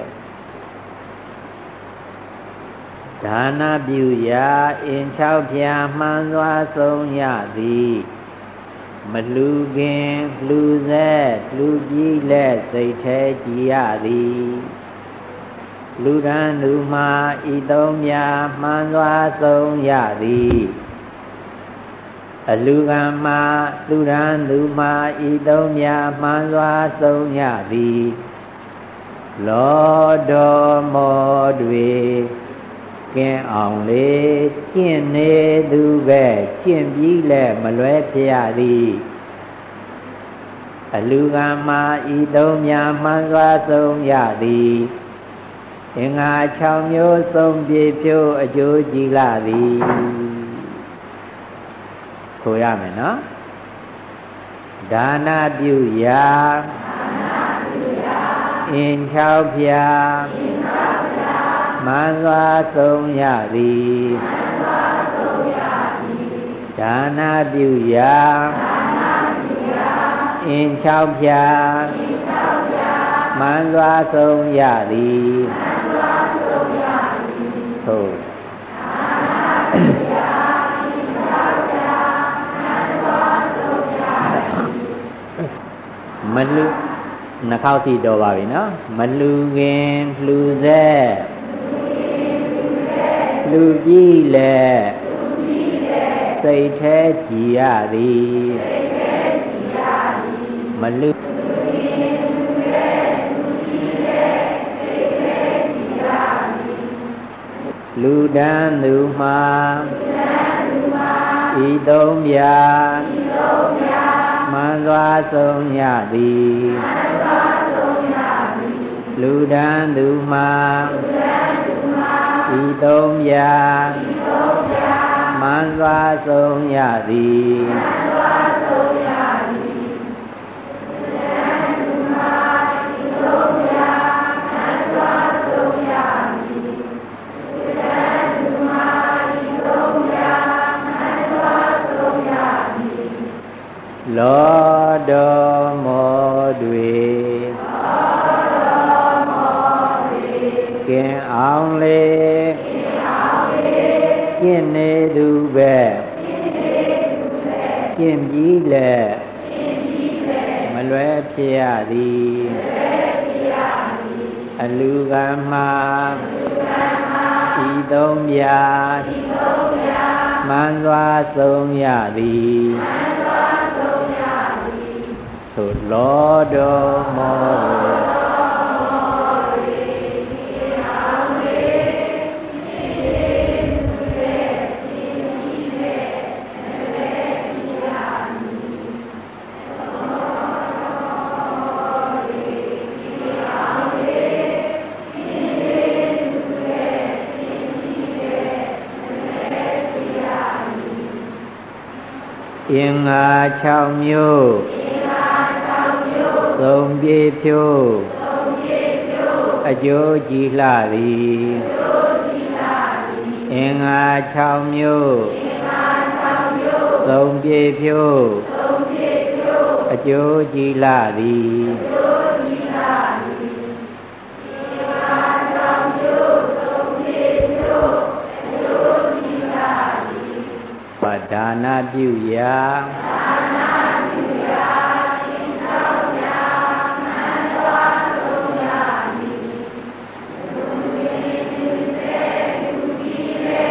ဒါနပြုရာအင်၆ဖြာမှန်စွာဆုံးရသည်မလူခင်လူဆက်လူကြီးလက်စိတ်ထဲကြည်ရသည်လူရန်လူမှာဤသုံးများမှန်စွာဆုံးရသည်အလူကံမှာလူရန်လူမှာဤသုံးများမှန်စွာဆုံးရသည်လောတော်မောတွေကင်းအောင်လေကျင့်နေသူပဲကျင့်ပြီးလဲမလွဲဖြစ်ရသည်အလူကံမှာဤသုံးများမှန်စွာဆုံးရသည်အင်္ဂါ၆မျိုးဆုံးပြေဖြိုးအကျိုးကြည်လာသည်ဆိုရမယ်နော်ဒါနပြုရာအင်၆ဖြာမှန်စွာဆုံးရသည်ဒါနပြုရာအင်၆ဖြာမှန်စွာဆုံးရသည်သို့မလူနှခေါက်စီတော်ပါပြီနော်မလူခင်လူဆက်လူကြီးလဲစိတ်แท้ကြည်ရသည်မလူလူဒန်းသူမှာဤသုံးပြမှန်စွာဆုံးရသည်လူဒန်းသူမှာဤသုံးပြမှန်စွာဆုံးရသည်လောတော်မောတွေကင်းအောင်လေကျင့်နေသူပဲကျင့်ပြီးလဲမလွဲဖြစ်ရသည်အလူကံမှာဤသုံးပြမှန်စွာဆုံးရသည်ဆိုလောတော်မောအင်္ဂါ၆မျိုးသုံးပြေဖြိုးအကျိုးကြည်လှသည်အင်္ဂါ၆မျိုးသုံးပြေဖြိုးအကျိုးကြည်လှသည်ပဒါနပြုရာလ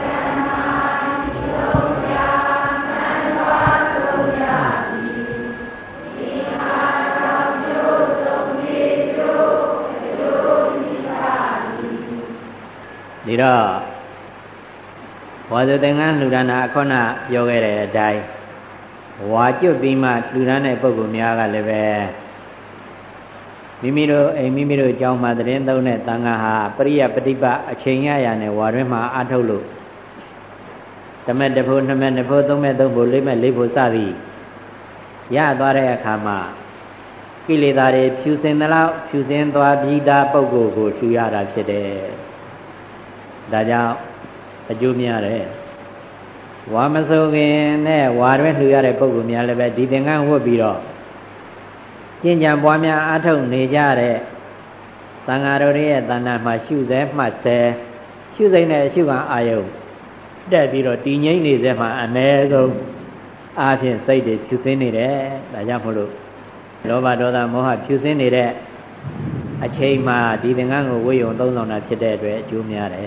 ဒီတော့ဝါဇုသင်္ကန်းလှူဒါန်းတာခုနပြောခဲ့တဲ့အတိုင်းဝါကျွတ်ပြီးမှလှူဒါန်းတဲ့ပုဂ္ဂိုလ်များကလည်းပဲမိမိတို့အိမ်မိမိတို့အကြောင်းမှာသတင်းသုံးတဲ့သံဃာဟာပရိယပฏิပတ်အချိန်ရရနဲ့ဝါတွင်မှာအထုတ်လို့တမက်တစ်ဖို့နှစ်မက်နှစ်ဖို့သုံးမက်သုံးဖို့လေးမက်လေးဖို့စသည်ရသွားတဲ့အခါမှာကိလေသာတွေဖြူစင်သလောက်ဖြူစင်သွားပြီးသားပုဂ္ဂိုလ်ကိုလှူရတာဖြစ်တယ်ဒါကြောင့်အကျိုးများတယ်ဝါမဆိုခင်နဲ့ဝါတွင်လှူရတဲ့ပုဂ္ဂိုလ်များလည်းပဲဒီသင်္ကန်းဝတ်ပြီးတော့ကျင့်ကြံပွားများအထုတ်နေကြတဲ့သံဃာတော်ရဲ့တဏ္ဍာမှာရှုစေမှတ်စေရှုစိမ့်တဲ့အရှုခံအာယုံတက်ပြီးတော့တည်ငြိမ့်နေစေမှအ ਨੇ ဆုံးအားဖြင့်စိတ်တွေဖြူစင်းနေတယ်ဒါကြောင့်မို့လို့လောဘဒေါသမောဟဖြူစင်းနေတဲ့အချိန်မှာဒီသင်္ကန်းကိုဝေယုံသုံးဆောင်တာဖြစ်တဲ့အတွက်အကျိုးများတယ်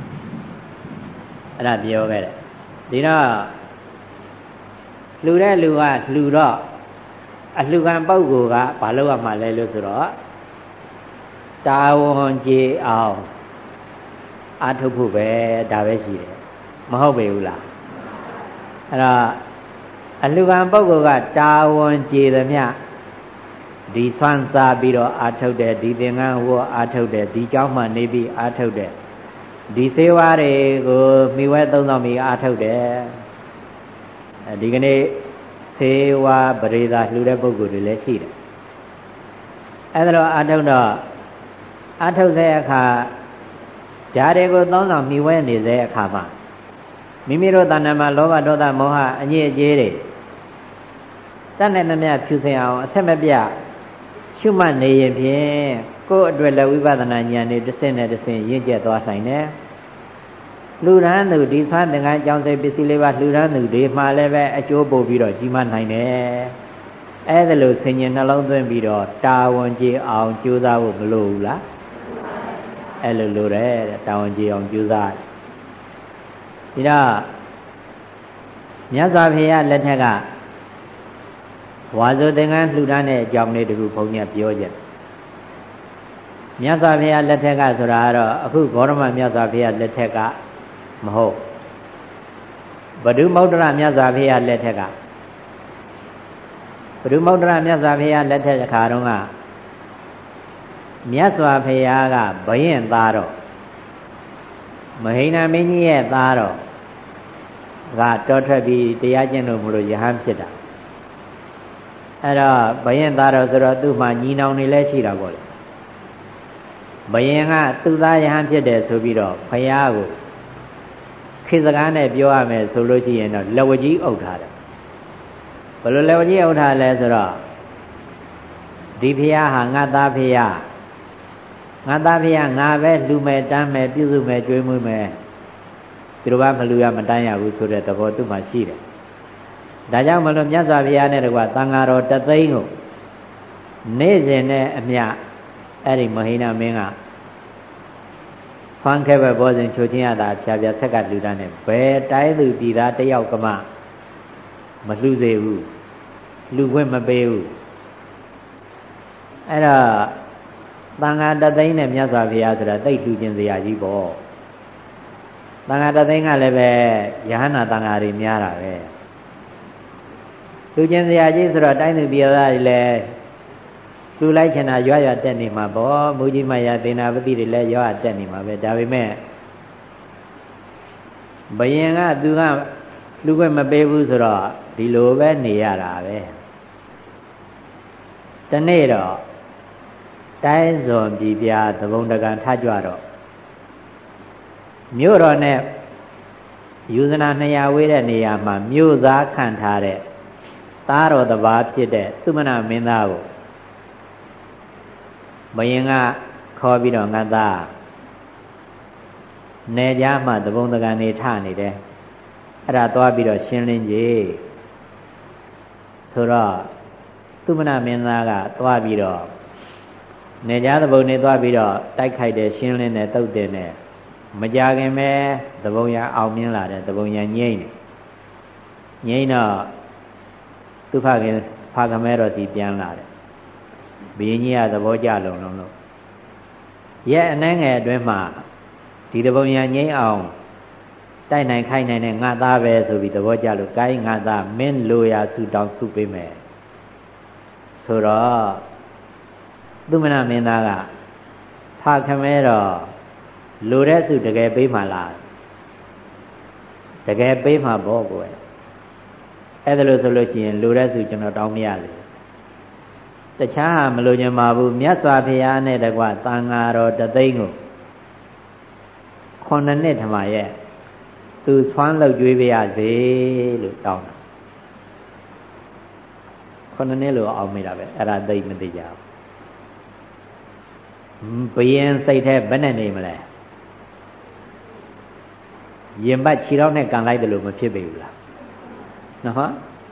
အဲ့ဒါပြောခဲ့တယ်ဒီတော့လှူတဲ့လူကလှူတော့အလှူခံပုဂ္ဂိုလ်ကဘာလုပ်ရမှာလဲလို့ဆိုတော့တာဝန်ကျေအောင်အာထုတ်ဖို့ပဲဒါပဲရှိတယ်မဟုတ်ပေဘူးလားအဲ့တော့အလှူခံပုဂ္ဂိုလ်ကတာဝန်ကျေသမျှဒီဆွမ်းစားပြီးတော့အာထုတ်တယ်ဒီသင်္ကန်းဝတ်အာထုတ်တယ်ဒီเจ้าမှနေပြီးအာထုတ်တယ်ဒီစေဝါတွေကိုမိဝဲသုံးဆောင်ပြီးအာထုတ်တယ်ဒီကနေ့စေဝါပရိသာလှူတဲ့ပုဂ္ဂိုလ်တွေလည်းရှိတယ်အဲ့ဒါတော့အာထုတ်တော့အာထုတ်တဲ့အခါဓာတွေကိုသုံးဆောင်မိဝဲနေတဲ့အခါမှာမိမိတို့တဏ္ဍာမှာလောဘဒေါသမောဟအညစ်အကြေးတွေတတ်နိုင်သမျှဖြူစင်အောင်အဆက်မပြတ်ရှုမှတ်နေရင်ဖြင့်ကိုယ့်အတွက်လည်းဝိပဿနာဉာဏ်နဲ့တစ်ဆင့်နဲ့တစ်ဆင့်ရင့်ကျက်သွားနိုင်တယ်လှူဒန်းသူဒီဆွမ်းသင်္ကန်းကြောင့်စိတ်ပစ္စည်းလေးပါလှူဒန်းသူတွေမှလည်းပဲအကျိုးပို့ပြီးတော့ကြီးမားနိုင်တယ်အဲ့ဒါလို့ဆင်ញင်နှလုံးသွင်းပြီးတော့တာဝန်ကျေအောင်ကြိုးစားဖို့မလိုဘူးလားအဲ့လိုလိုတယ်တာဝန်ကျေအောင်ကြိုးစားဒီတော့မြတ်စွာဘုရားလက်ထက်ကဝါဇုသင်္ကန်းလှူဒန်းတဲ့အကြောင်းလေးတခုဘုန်းကြီးပြောကြတယ်မြတ်စွာဘုရားလက်ထက်ကဆိုတာကတော့အခုဂေါရမမြတ်စွာဘုရားလက်ထက်ကမဟုတ်ဘဒုမௌဒ္ဒရမြတ်စွာဘုရားလက်ထက်ကဘဒုမௌဒ္ဒရမြတ်စွာဘုရားလက်ထက်ခါတုန်းကမြတ်စွာဘုရားကဘယင်သားတော့မဟိဏမင်းကြီးရဲ့သားတော့ကတောထွက်ပြီးတရားကျင့်လို့မလို့ယဟန်ဖြစ်တာအဲ့တော့ဘယင်သားတော်ဆိုတော့သူ့မှာညီနောင်တွေလည်းရှိတာပေါ့လေဘယင်ကသူ့သားယဟန်ဖြစ်တယ်ဆိုပြီးတော့ဘုရားကိုခေစကားနဲ့ပြောရမယ်ဆိုလို့ရှိရင်တော့လက်ဝကြီးအုပ်ထားတယ်ဘယ်လိုလက်ဝကြီးအုပ်ထားလဲဆိုတော့ဒီဘုရားဟာငါသားဘုရားငါသားဘုရားငါပဲလူမယ်တမ်းမယ်ပြုစုမယ်ကြွေးမွေးမယ်ဒီလိုကမလူရမတန်းရဘူးဆိုတဲ့သဘောသူ့မှာရှိတယ်ဒါကြောင့်မလို့မြတ်စွာဘုရားနဲ့တကွာသံဃာတော်တသိန်းကိုနေ့စဉ်နဲ့အမျှအဲ့ဒီမဟိဏမင်းကဆွမ်းခဲပဲဘောဇင်ချိုချင်းရတာဖြာဖြာဆက်ကလူတန်းနဲ့ဘယ်တိုင်းသူပြည်သားတယောက်ကမှမလှူစေဘူးလူခွင့်မပေးဘူးအဲ့တော့သံဃာတသိန်းနဲ့မြတ်စွာဘုရားဆိုတာသိလှူခြင်းစရာကြီးပေါ့သံဃာတသိန်းကလည်းပဲယဟနာသံဃာတွေများတာပဲလူချင်းစရာကြီးဆိုတော့တိုင်းသူပြည်သားတွေလည်းလူလိုက်ချင်တာရွာရွာတက်နေမှာပေါ့မူကြီးမရသေနာပတိတွေလည်းရွာတက်နေမှာပဲဒါပေမဲ့ဘယင်ကသူကလူခွင့်မပေးဘူးဆိုတော့ဒီလိုပဲနေရတာပဲတနေ့တော့တိုင်းစွန်ပြည်ပြသဘုံတကန်ထကြွတော့မြို့တော်နဲ့ယူဇနာနှစ်ရာဝေးတဲ့နေရာမှာမြို့သားခန့်ထားတဲ့သားတော်တစ်ပါးဖြစ်တဲ့သုမနမင်းသားကိုဘယင်ကခေါ်ပြီးတော့ငါသားနေကြမှာသဘုံတကန်နေထနေတယ်အဲ့ဒါသွားပြီးတော့ရှင်းလင်းကြည့်ဆိုတော့သုမနမင်းသားကသွားပြီးတော့နေကြသဘုံနေသွားပြီးတော့တိုက်ခိုက်တယ်ရှင်းလင်းတယ်တုတ်တယ်နဲ့မကြခင်ပဲသဘုံရအောင်မြင်လာတယ်သဘုံရငြိမ့်ငြိမ့်တော့သူဖခင်ဖခမဲတော်စီပြန်လာတယ်ဘုရင်ကြီးကသဘောကျလုံလုံးလို့ရဲ့အနှဲငယ်အတွင်းမှာဒီသဘုံရငြိမ့်အောင်တိုက်နိုင်ခိုင်းနိုင်တဲ့ငါသားပဲဆိုပြီးသဘောကျလို့ကိုင်းငါသားမင်းလိုရာဆုတောင်းဆုပေးမယ်ဆိုတော့သုမနမင်းသားကဖခမဲတော်လိုတဲ့ဆုတကယ်ပေးမှလားတကယ်ပေးမှပေါ့ကွယ်အဲ့ဒါလို့ဆိုလို့ရှိရင်လိုတဲ့ဆုကျွန်တော်တောင်းမရလေတခြားဟာမလိုချင်ပါဘူးမြတ်စွာဘုရားနဲ့တကွသံဃာတော်တသိန်းကိုခုနှစ်နှစ်ထမရဲ့သူဆွမ်းလောက်ကြွေးပြရစေလို့တောင်းတာခုနှစ်နှစ်လို့အောင်မိတာပဲအဲ့ဒါသိမသိကြဘူးဘယင်စိတ်แท้ဘယ်နဲ့နေမလဲရင်ပတ်ခြေထောက်နဲ့ကန်လိုက်တယ်လို့မဖြစ်ပေဘူးလားနော်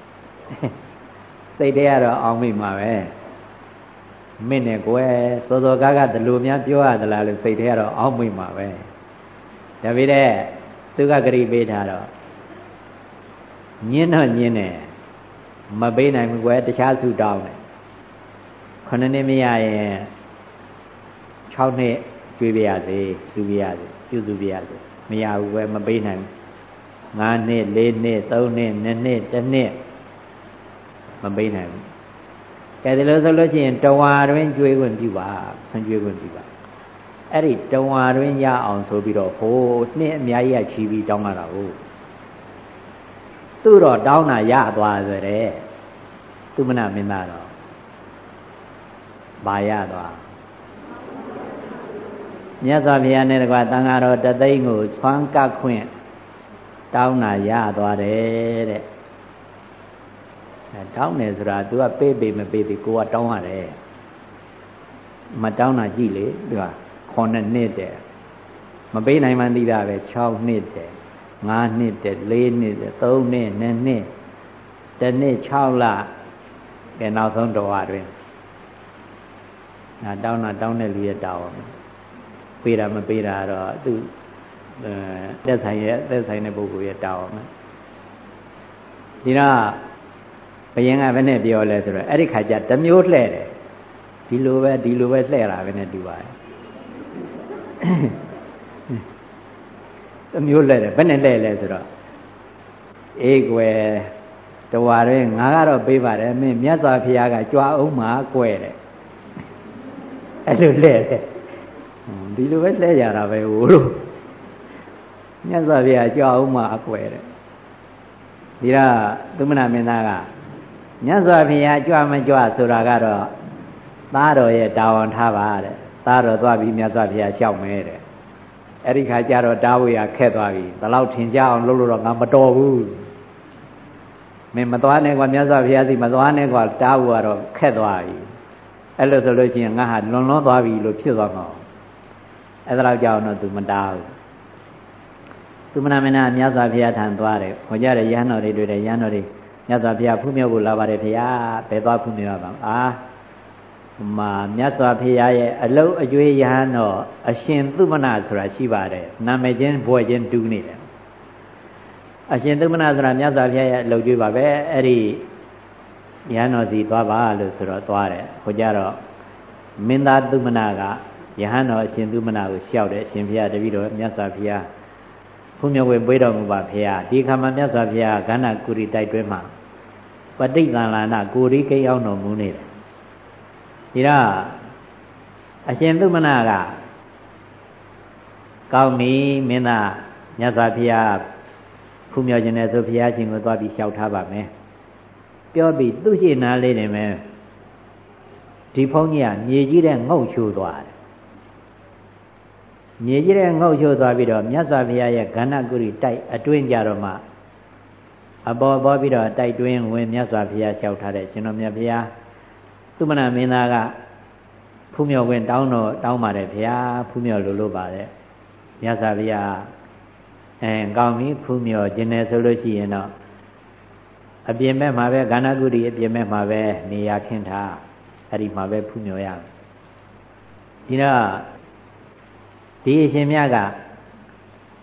စိတ်ထဲကတော့အောင်မိမှာပဲမင်းနဲ့ကွယ်စောစောကားကဒလိုများပြောရသလားလို့စိတ်ထဲကတော့အောက်မိမှာပဲဒါပေမဲ့သူကဂရိပေးထားတော့ညင်းတော့ညင်းတယ်မပေးနိုင်ဘူးကွယ်တခြားဆုတောင်းတယ်ခုနှစ်နှစ်မရရင်၆နှစ်ကျွေးပြရစေလူပြရစေပြုစုပြရစေမရဘူးပဲမပေးနိုင်ဘူး၅နှစ်၄နှစ်၃နှစ်၂နှစ်တစ်နှစ်မပေးနိုင်ဘူးကဲဒီလိုဆိုလို့ရှိရင်တဝါတွင်ကျွေးခွင့်ပြုပါဆွမ်းကျွေးခွင့်ပြုပါအဲ့ဒီတဝါတွင်ရအောင်ဆိုပြီးတော့ဟိုနှစ်အများကြီးကချီပြီးတောင်းရတာဟုတ်သူ့တော့တောင်းတာရသွားဆိုတဲ့သူမနမင်းသားတော့ဘာရသွားမြတ်စွာဘုရားနဲ့တကွာသံဃာတော်တသိန်းကိုဆွမ်းကပ်ခွင့်တောင်းတာရသွားတယ်တဲ့အဲတောင်းတယ်ဆိုတာ तू ကပေးပေးမပေးသေးကိုကတောင်းရတယ်မတောင်းတာကြည့်လေ तू ကခုနှစ်နှစ်တဲ့မပေးနိုင်မှန်းသိတာပဲ၆နှစ်တဲ့၅နှစ်တဲ့၄နှစ်တဲ့၃နှစ်၂နှစ်တစ်နှစ်၆လကဲနောက်ဆုံးတော်ဟာတွင်ငါတောင်းတာတောင်းတဲ့လူရဲ့တောင်းပေးတာမပေးတာတော့သူအဲသက်ဆိုင်ရဲ့သက်ဆိုင်တဲ့ပုဂ္ဂိုလ်ရဲ့တောင်းအောင်ဒီတော့ဘယင်ကဘယ်နဲ့ပြောလဲဆိုတော့အဲ့ဒီခါကျတစ်မျိုးလှဲ့တယ်ဒီလိုပဲဒီလိုပဲလှဲ့တာပဲနဲ့တူပါတယ်တစ်မျိုးလှဲ့တယ်ဘယ်နဲ့လှဲ့လဲဆိုတော့အေးကွယ်တဝါရဲငါကတော့ပေးပါတယ်မင်းမြတ်စွာဘုရားကကြွားအောင်မှာကွယ်တယ်အဲ့လိုလှဲ့တယ်ဒီလိုပဲလှဲ့ကြတာပဲဟိုလို့မြတ်စွာဘုရားကြွားအောင်မှာအကွယ်တဲ့ဒီတော့သုမနမင်းသားကမြတ်စွာဘုရားကြွမကြွဆိုတာကတော့သားတော်ရဲ့တာဝန်ထားပါတဲ့သားတော်သွားပြီးမြတ်စွာဘုရားလျှောက်မဲတဲ့အဲ့ဒီခါကျတော့တာဝေရခက်သွားပြီဘလောက်ထင်ကြအောင်လုပ်လို့တော့ငါမတော်ဘူးမင်းမသွားနဲ့ကွာမြတ်စွာဘုရားစီမသွားနဲ့ကွာတာဝေကတော့ခက်သွားပြီအဲ့လိုဆိုလို့ရှိရင်ငါဟာလွန်လွန်သွားပြီလို့ဖြစ်သွားမှာအဲ့ဒါတော့ကြောက်တော့သူမတားဘူးသူမနာမနာမြတ်စွာဘုရားထံသွားတယ်ဟောကြတဲ့ရဟန်းတော်တွေတွေ့တယ်ရဟန်းတော်တွေမြတ်စွာဘုရားဖူးမြောက်ဖို့လာပါတယ်ဘုရားဘယ်သွားဖူးမြောက်ပါအာမှာမြတ်စွာဘုရားရဲ့အလုံးအကျွေးရဟန်းတော်အရှင်သုမနာဆိုတာရှိပါတယ်နာမည်ချင်းဘွယ်ချင်းတူးနေတယ်အရှင်သုမနာဆိုတာမြတ်စွာဘုရားရဲ့အလုံးကျွေးပါပဲအဲ့ဒီရဟန်းတော်စီသွားပါလို့ဆိုတော့သွားတယ်ဟောကြတော့မင်းသားသုမနာကယဟန်တော်အရှင်သုမနာကိုလျှောက်တယ်အရှင်ဘုရားတပည့်တော်မြတ်စွာဘုရားဘုမြောဝင်ပေးတော်မူပါဘုရားဒီခါမှာမြတ်စွာဘုရားကဏ္ဍကုရီတိုက်တွင်းမှာပဋိသန္လာနာကိုရီကိရောက်တော်မူနေတယ်ဒီတော့အရှင်သုမနာကကောင်းပြီမင်းသားမြတ်စွာဘုရားဖူးမြောခြင်းနဲ့ဆိုဘုရားရှင်ကိုသွားပြီးလျှောက်ထားပါမယ်ပြောပြီးသူ့ရှိနာလေးနေမယ်ဒီဖုန်းကြီးကမြေကြီးတဲ့ငုတ်ချိုးသွားတယ်မြေကြီးတဲ့ငုတ်ချိုးသွားပြီးတော့မြတ်စွာဘုရားရဲ့ကဏ္ဍကုရီတိုက်အတွင်းကြတော့မှအပေါ်ပေါ်ပြီးတော့တိုက်တွင်းဝင်မြတ်စွာဘုရားလျှောက်ထားတဲ့ရှင်တော်မြတ်ဘုရားသုမနာမင်းသားကဖူးမြော်ခွင့်တောင်းတော့တောင်းပါတယ်ဘုရားဖူးမြော်လို့လို့ပါတယ်မြတ်စွာဘုရားအဲကောင်းပြီဖူးမြော်ခြင်းနဲ့ဆိုလို့ရှိရင်တော့အပြင်ဘက်မှာပဲကဏ္ဍကုရီအပြင်ဘက်မှာပဲနေရာခင်းထားအဲ့ဒီမှာပဲဖူးမြော်ရဒီတော့ဒီအရှင်မြတ်က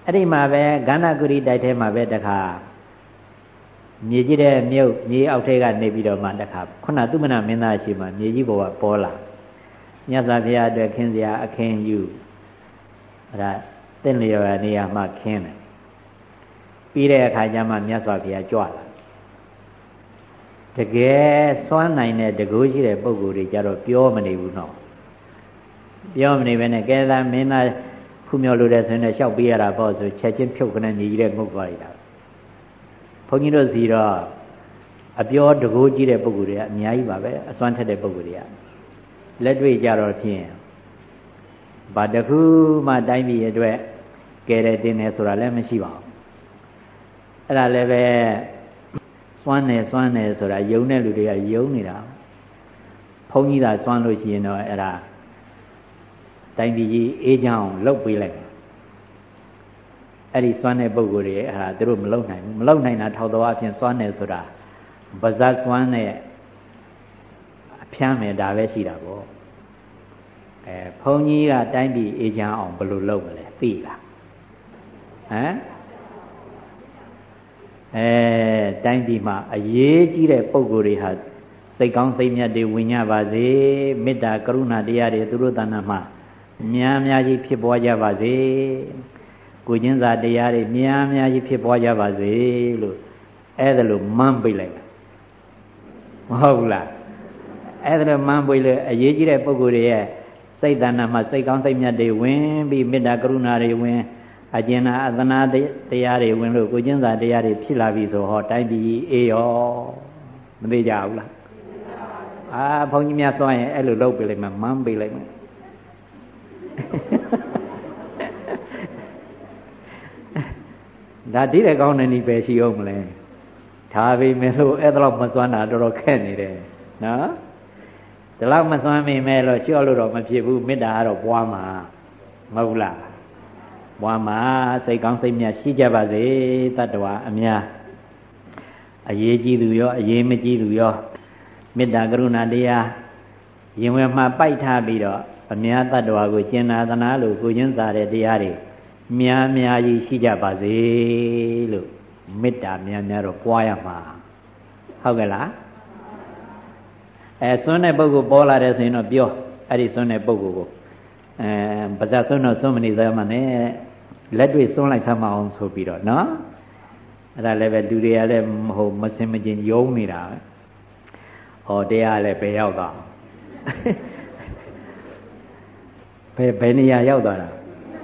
အဲ့ဒီမှာပဲကန္နဂုရီတိုက်ထဲမှာပဲတခါမြေကြီးတဲ့မြုပ်မြေအောက်ထဲကနေပြီးတော့မှတခါခုနသုမနမင်းသားရှိမှမြေကြီးပေါ်ကပေါ်လာမြတ်စွာဘုရားအတွက်ခင်းစရာအခင်းယူအဲ့ဒါတင့်လျော်ရနေရာမှာခင်းတယ်ပြီးတဲ့အခါကျမှမြတ်စွာဘုရားကြွလာတကယ်စွမ်းနိုင်တဲ့တကူရှိတဲ့ပုဂ္ဂိုလ်တွေကြတော့ပြောမနေဘူးနော်ပြောမနေဘဲနဲ့ကဲသာမင်းသားဖူးမြော်လို့တဲ့ဆိုရင်လည်းလျှောက်ပေးရတာပေါ့ဆိုချက်ချင်းဖြုတ်ခနဲ့ညီကြီးတဲ့ငုတ်သွားရတာဘုန်းကြီးတို့စီတော့အပြောတကူကြီးတဲ့ပုဂ္ဂိုလ်တွေကအများကြီးပါပဲအစွမ်းထက်တဲ့ပုဂ္ဂိုလ်တွေကလက်တွေ့ကြတော့ဖြင့်ဘာတခုမှတိုင်းပြည်အတွက်ကဲတဲ့တင်းနေဆိုတာလည်းမရှိပါဘူးအဲ့ဒါလည်းပဲစွမ်းနေစွမ်းနေဆိုတာယုံတဲ့လူတွေကယုံနေတာဘုန်းကြီးသာစွမ်းလို့ရှိရင်တော့အဲ့ဒါတိုင်းပြည်ကြီးအေးချမ်းအောင်လှုပ်ပေးလိုက်အဲ့ဒီစွမ်းတဲ့ပုဂ္ဂိုလ်တွေအဲ့ဒါသူတို့မလှုပ်နိုင်ဘူးမလှုပ်နိုင်တာထောက်တော်အဖြစ်စွမ်းနေဆိုတာပါဇက်စွမ်းနဲ့အဖြမ်းမယ်ဒါပဲရှိတာပေါ့အဲဘုန်းကြီးကတိုင်းပြည်အေးချမ်းအောင်ဘယ်လိုလုပ်မလဲသိလားဟမ်အဲတိုင်းပြည်မှာအရေးကြီးတဲ့ပုဂ္ဂိုလ်တွေဟာစိတ်ကောင်းစိတ်မြတ်တွေဝင်ကြပါစေမေတ္တာကရုဏာတရားတွေသူတို့တဏ္ဍာမှာများများကြီးဖြစ်ပွားကြပါစေကိုချင်းစာတရားတွေများများကြီးဖြစ်ပွားကြပါစေလို့အဲ့ဒါလို့မန်းပိတ်လိုက်တာမဟုတ်လားအဲ့ဒါလို့မန်းပိတ်လို့အရေးကြီးတဲ့ပုဂ္ဂိုလ်တွေရဲ့စိတ်တဏ္ဍာမှာစိတ်ကောင်းစိတ်မြတ်တွေဝင်ပြီးမေတ္တာကရုဏာတွေဝင်အကျဉ်းနာအသနာတရားတွေဝင်လို့ကိုချင်းစာတရားတွေဖြစ်လာပြီဆိုဟောတိုင်းပြည်အေးရောမသိကြဘူးလားအာဘုန်းကြီးများစွန့်ရင်အဲ့လိုလုပ်ပြလိုက်မှမန်းပြလိုက်မှဒါတိတဲ့ကောင်းတဲ့ဤပဲရှိအောင်မလဲဒါပေမဲ့လို့အဲ့ဒါတော့မစွမ်းတာတော်တော်ခက်နေတယ်နော်ဒါတော့မစွမ်းမိမဲ့လို့လျှော့လို့တော့မဖြစ်ဘူးမေတ္တာကတော့ပွားမှာမဟုတ်လားဘွားမှာစိတ်ကောင်းစိတ်မြတ်ရှိကြပါစေတတ္တဝါအများအရေးကြီးသူရောအရေးမကြီးသူရောမေတ္တာကရုဏာတရားရင်ဝင်မှာပိုက်ထားပြီးတော့အများတတ္တဝါကိုကျင်နာသနာလို့ကိုချင်းစားတဲ့တရားတွေများများကြီးရှိကြပါစေလို့မေတ္တာများများတော့ပွားရမှာဟုတ်ကဲ့လားအဲစွန့်တဲ့ပုဂ္ဂိုလ်ပေါ်လာတယ်ဆိုရင်တော့ပြောအဲ့ဒီစွန့်တဲ့ပုဂ္ဂိုလ်ကိုအဲပါဇက်စွန့်တော့စွန့်မနေသေးမှနဲ့လက်တွေ့စွန့်လိုက်သမ်းမအောင်ဆိုပြီးတော့နော်အဲ့ဒါလည်းပဲလူတွေကလည်းမဟုတ်မစင်မကျင်ယုံနေတာပဲဟောတရားလည်းပဲရောက်သွားဘယ်ဘယ်နေရာရောက်သွားတာ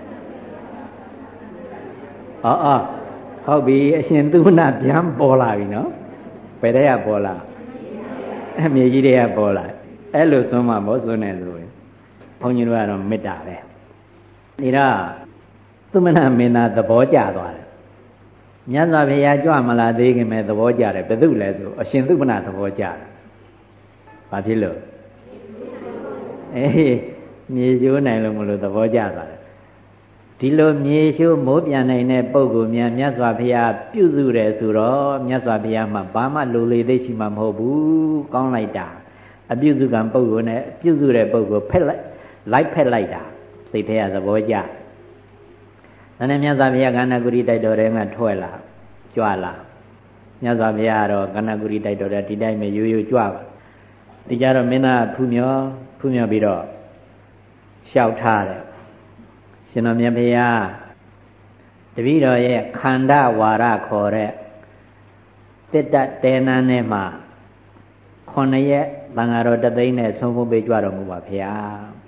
အော်အော်ဟုတ်ပြီအရှင်သုဏပြန်ပေါ်လာပြီနော်ဘယ်တည်းကပေါ်လာအမြေကြီးတွေကပေါ်လာအဲ့လိုစွန့်မှမို့စွန့်နေလို့ဘုန်းကြီးတို့ကတော့မေတ္တာပဲဒီတော့သုမနမင်းသားသဘောကျသွားတယ်မြတ်စွာဘုရားကြွမလာသေးခင်ပဲသဘောကျတယ်ဘယ်သူလဲဆိုအရှင်သုမနသဘောကျတယ်ဘာဖြစ်လို့အေးမြေရှိုးနိုင်လို့မလို့သဘောကျသွားတယ်ဒီလိုမြေရှိုးမိုးပြန်နိုင်တဲ့ပုဂ္ဂိုလ်များမြတ်စွာဘုရားပြုစုတယ်ဆိုတော့မြတ်စွာဘုရားမှဘာမှလိုလေသိရှိမှမဟုတ်ဘူးကောင်းလိုက်တာအပြုစုကံပုဂ္ဂိုလ်နဲ့ပြုစုတဲ့ပုဂ္ဂိုလ်ဖက်လိုက်လိုက်ဖက်လိုက်တာစိတ်ထဲကသဘောကျဒါနဲ့မြတ်စွာဘုရားကန္နဂုရီတိုက်တော်ထဲမှာထွက်လာကြွလာမြတ်စွာဘုရားကတော့ကန္နဂုရီတိုက်တော်ထဲဒီတိုင်းပဲရိုးရိုးကြွပါဒီကြတော့မင်းသားဖူးမြော်ဖူးမြော်ပြီးတော့လျှောက်ထားတယ်ရှင်တော်မြတ်ဘုရားတပည့်တော်ရဲ့ခန္ဓာဝါရခေါ်တဲ့တိတ္တတေနန်းထဲမှာခုနှစ်ရက်သံဃာတော်တသိန်းနဲ့ဆုံးဖို့ပေးကြတော်မူပါဗျာ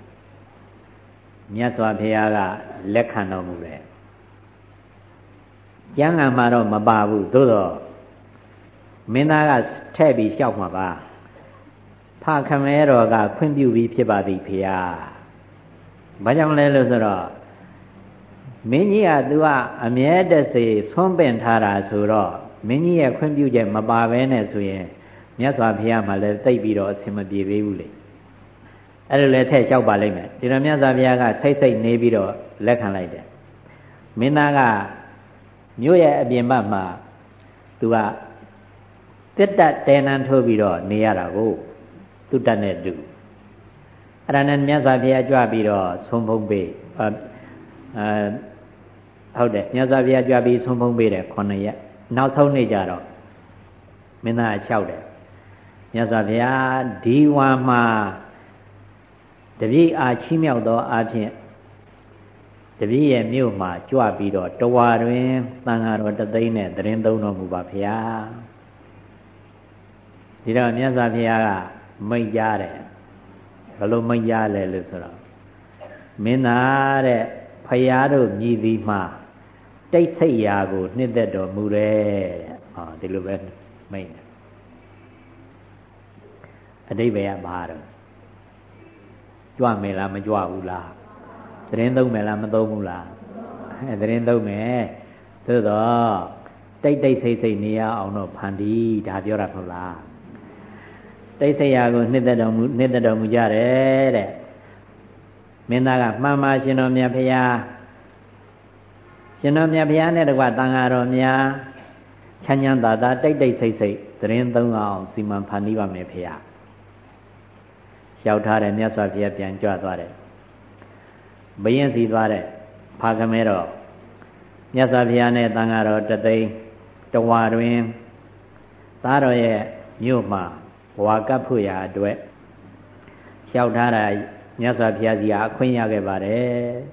မြတ်စွာဘုရားကလက်ခံတော်မူတယ်ကျမ်းဂန်မှာတော့မပါဘူးသို့တော့မင်းသားကထည့်ပြီးလျှောက်မှာပါဖခမဲတော်ကခွင့်ပြုပြီးဖြစ်ပါသည်ဗျာဘာကြောင့်လဲလို့ဆိုတော့မင်းကြီးကသူကအမြဲတစေဆွန့်ပင်ထားတာဆိုတော့မင်းကြီးရဲ့ခွင့်ပြုချက်မပါဘဲနဲ့ဆိုရင်မြတ်စွာဘုရားမှလည်းသိပ်ပြီးတော့အဆင်မပြေသေးဘူးလေအဲ့လိုလဲထည့်လျှောက်ပါလိမ့်မယ်ဒီတော့မြတ်စွာဘုရားကစိတ်စိတ်နေပြီးတော့လက်ခံလိုက်တယ်မင်းသားကမြို့ရဲ့အပြင်ဘက်မှာသူကတစ်တတဲနန်းထိုးပြီးတော့နေရတာကိုသူတတ်နဲ့တူအဲ့ဒါနဲ့မြတ်စွာဘုရားကြွပြီးတော့ဆုံးဖုံးပေးအဲဟုတ်တယ်မြတ်စွာဘုရားကြွပြီးဆုံးဖုံးပေးတယ်ခုနှစ်ရက်နောက်ဆုံးနေ့ကြတော့မင်းသားလျှောက်တယ်မြတ်စွာဘုရားဒီဝါမှာတပည့်အားချီးမြှောက်သောအဖြစ်တပည့်ရဲ့မြို့မှာကြွပြီးတော့တဝါတွင်သံဃာတော်တသိန်းနဲ့သရင်သုံးတော်မူပါဗျာဒီတော့မြတ်စွာဘုရားကမိန့်ကြားတယ်ဘယ်လိုမိန့်ကြားလဲလို့ဆိုတော့မင်းသားတဲ့ဖရာတို့မြည်သည်မှာတိတ်ဆိတ်ရာကိုနှစ်သက်တော်မူတယ်တဲ့ဟောဒီလိုပဲမိန့်တယ်အတိပ္ပယ်ကဘာတော့ကြွမယ်လားမကြွဘူးလားသတင်းသုံးမယ်လားမသုံးဘူးလားအဲသတင်းသုံးမယ်သို့တော့တိတ်တိတ်ဆိတ်ဆိတ်နေရအောင်တော့ဖန်တီးဒါပြောတာမဟုတ်လားတိတ်ဆိတ်ရာကိုနှစ်သက်တော်မူနှစ်သက်တော်မူကြတယ်တဲ့မင်းသားကမှန်ပါရှင်တော်မြတ်ဖရာရှင်တော်မြတ်ဖရာနဲ့တကွတန်ဃာတော်များချမ်းချမ်းသာသာတိတ်တိတ်ဆိတ်ဆိတ်သတင်းသုံးအောင်စီမံဖန်တီးပါမယ်ဖရာရောက်ထားတယ်မြတ်စွာဘုရားပြန်ကြွသွားတယ်ဘယင်းစီသွားတယ်ဖာခမဲတော်မြတ်စွာဘုရားနဲ့တန်ဃာတော်တသိန်းတဝါတွင်သားတော်ရဲ့မြို့မှာဘဝကပ်ဖို့ရာအတွက်လျှောက်ထားတာမြတ်စွာဘုရားကြီးကအခွင့်ရခဲ့ပါတယ်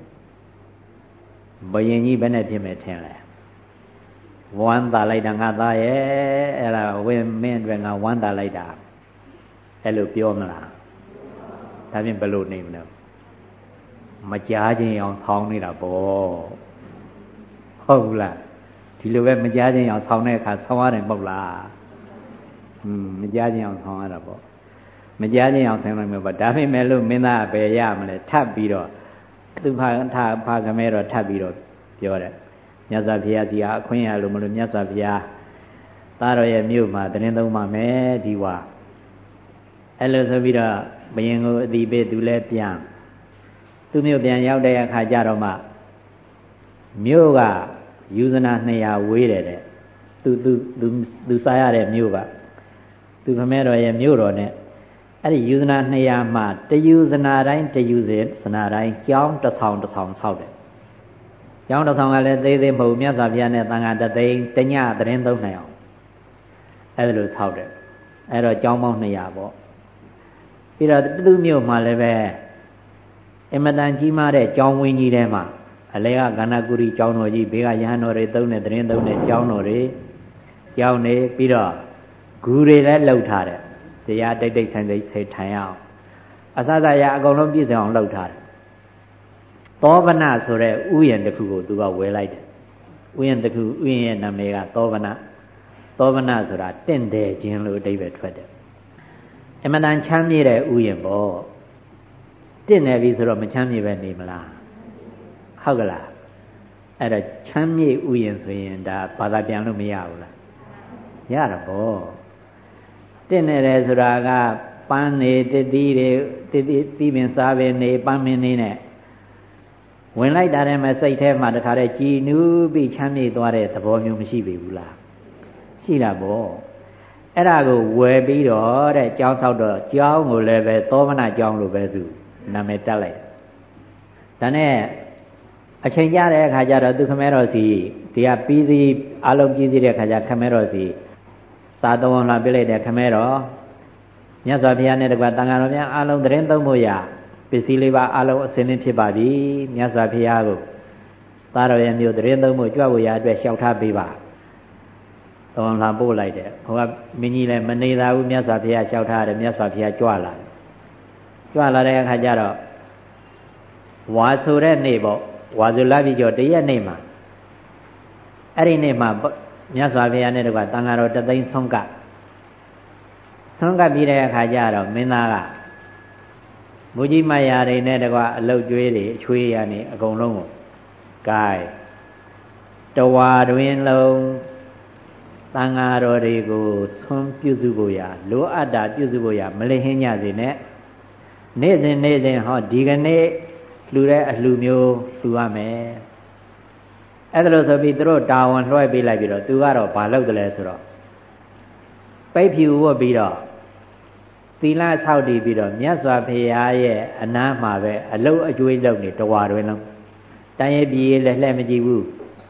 ဘယင်းကြီးဘယ်နဲ့ဖြစ်မယ်ထင်လဲဝမ်းသာလိုက်တာငါသားရဲ့အဲ့ဒါဝင်းမင်းအတွက်ငါဝမ်းသာလိုက်တာအဲ့လိုပြောမလားဒါဖြင့်ဘယ်လိုနေမလဲမကြားခြင်းအောင်ဆောင်းနေတာပေါ့ဟုတ်ဘူးလားဒီလိုပဲမကြားခြင်းအောင်ဆောင်းတဲ့အခါဆောင်းရတယ်မဟုတ်လားอืมမကြားခြင်းအောင်ဆောင်းရတာပေါ့မကြားခြင်းအောင်ဆောင်းနိုင်မှာပေါ့ဒါပေမဲ့လို့မင်းသားပဲရမလဲထပ်ပြီးတော့သူဖာထဖာခမဲတော့ထပ်ပြီးတော့ပြောတယ်မြတ်စွာဘုရားကြီးကအခွင့်ရလို့မလို့မြတ်စွာဘုရားသားတော်ရဲ့မြို့မှာသတင်းသုံးပါမယ်ဒီဝါအဲ့လိုဆိုပြီးတော့ဘယင်ကိုအတိပေးသူလဲပြန်သူမြို့ပြန်ရောက်တဲ့အခါကျတော့မှမြို့ကယူဇနာနှစ်ရာဝေးတယ်တဲ့သူသူသူသူစားရတဲ့မြို့ကသူခမဲတော်ရဲ့မြို့တော်နဲ့အဲ့ဒီယူဇနာနှစ်ရာမှာတယူဇနာတိုင်းတယူဇနာတိုင်းကျောင်းတစ်ဆောင်တစ်ဆောင်ဆောက်တယ်ကျောင်းတစ်ဆောင်ကလည်းသေးသေးမဟုတ်မြတ်စွာဘုရားနဲ့သံဃာတသိန်းတညသတင်းသုံးနိုင်အောင်အဲ့ဒါလိုဆောက်တယ်အဲ့တော့ကျောင်းပေါင်းနှစ်ရာပေါ့ပြီးတော့သူ့မြို့မှာလည်းပဲအမတန်ကြီးမားတဲ့ကျောင်းဝင်းကြီးထဲမှာအလဲကကန္နကုရီကျောင်းတော်ကြီးဘေးကရဟန်းတော်တွေသုံးတဲ့သတင်းသုံးတဲ့ကျောင်းတော်တွေကျောင်းနေပြီးတော့ဂူတွေလည်းလှုပ်ထားတယ်တရားတိတ်တိတ်ဆိုင်ဆိုင်ဆိုင်ထိုင်အောင်အစစရအကုန်လုံးပြည့်စုံအောင်လှုပ်ထားတယ်သောဗနဆိုတဲ့ဥယျာဉ်တစ်ခုကိုသူကဝယ်လိုက်တယ်ဥယျာဉ်တစ်ခုဥယျာဉ်ရဲ့နာမည်ကသောဗနသောဗနဆိုတာတင့်တယ်ခြင်းလို့အဓိပ္ပာယ်ထွက်တယ်အမှန်တန်ချမ်းမြေ့တဲ့ဥယျာဉ်ပေါ့တင့်နေပြီဆိုတော့မချမ်းမြေ့ပဲနေမလားဟုတ်ကလားအဲ့တော့ချမ်းမြေ့ဥယျာဉ်ဆိုရင်ဒါဘာသာပြန်လို့မရဘူးလားရတာပေါ့တင့်နေတယ်ဆိုတာကပန်းနေတတိတွေတတိပြီးပင်စားပင်နေပန်းမင်းနေနဲ့ဝင်လိုက်တာထဲမှာစိတ်ထဲမှာတခါတည်းကြည်နူးပြီးချမ်းမြေ့သွားတဲ့သဘောမျိုးမရှိပြီဘူးလားရှိတာပေါ့အဲ့ဒါကိုဝယ်ပြီးတော့တဲ့ကျောင်းဆောက်တော့ကျောင်းကိုလည်းပဲသောမနာကျောင်းလို့ပဲသူနာမည်တက်လိုက်ဒါနဲ့အချိန်ကြတဲ့အခါကျတော့သူခမဲတော်စီဒီကပြီးစီအလုံးကြီးစီတဲ့အခါကျခမဲတော်စီစာတော်ဝင်လာပြလိုက်တဲ့ခမဲတော်မြတ်စွာဘုရားနဲ့တကွာတန်ဃာတော်များအလုံးသတင်းသုံးဖို့ရပစ္စည်းလေးပါအလုံးအစင်းင်းဖြစ်ပါပြီမြတ်စွာဘုရားကိုသားတော်ရဲ့မျိုးသတင်းသုံးဖို့ကြွဖို့ရအတွက်လျှောက်ထားပေးပါတော်လာပို့လိုက်တယ်ဟိုကမင်းကြီးလည်းမနေသာဘူးမြတ်စွာဘုရားလျှောက်ထားတယ်မြတ်စွာဘုရားကြွလာတယ်ကြွလာတဲ့အခါကျတော့ဝါဆိုတဲ့နေ့ပေါ့ဝါဆိုလာပြီကျော်တရက်နေ့မှာအဲ့ဒီနေ့မှာမြတ်စွာဘုရားနဲ့တကွာတန်ဃာတော်တသိန်းဆုံးကဆုံးကပြီးတဲ့အခါကျတော့မင်းသားကမူကြီးမယာတွေနဲ့တကွာအလုတ်ကျွေးတွေအချွေးရနေအကုန်လုံးကိုဂိုင်းတဝါတွင်လုံးတန်ဃာတော်တွေကိုဆွမ်းပြုစုဖို့ရလိုအပ်တာပြုစုဖို့ရမလိဟင်းညစေနဲ့နေ့စဉ်နေ့စဉ်ဟောဒီကနေ့လှူတဲ့အလှူမျိုးလှူရမယ်အဲ့ဒါလို့ဆိုပြီးသူတို့တာဝန်လွှဲပေးလိုက်ပြီးတော့သူကတော့ဘာလုပ်တယ်လဲဆိုတော့ပိတ်ဖြူဝတ်ပြီးတော့သီလဆောက်တည်ပြီးတော့မြတ်စွာဘုရားရဲ့အနားမှာပဲအလုတ်အကျွေးလုပ်နေတဝါတွင်လုံးတိုင်းရပြည်လည်းလှည့်မကြည့်ဘူး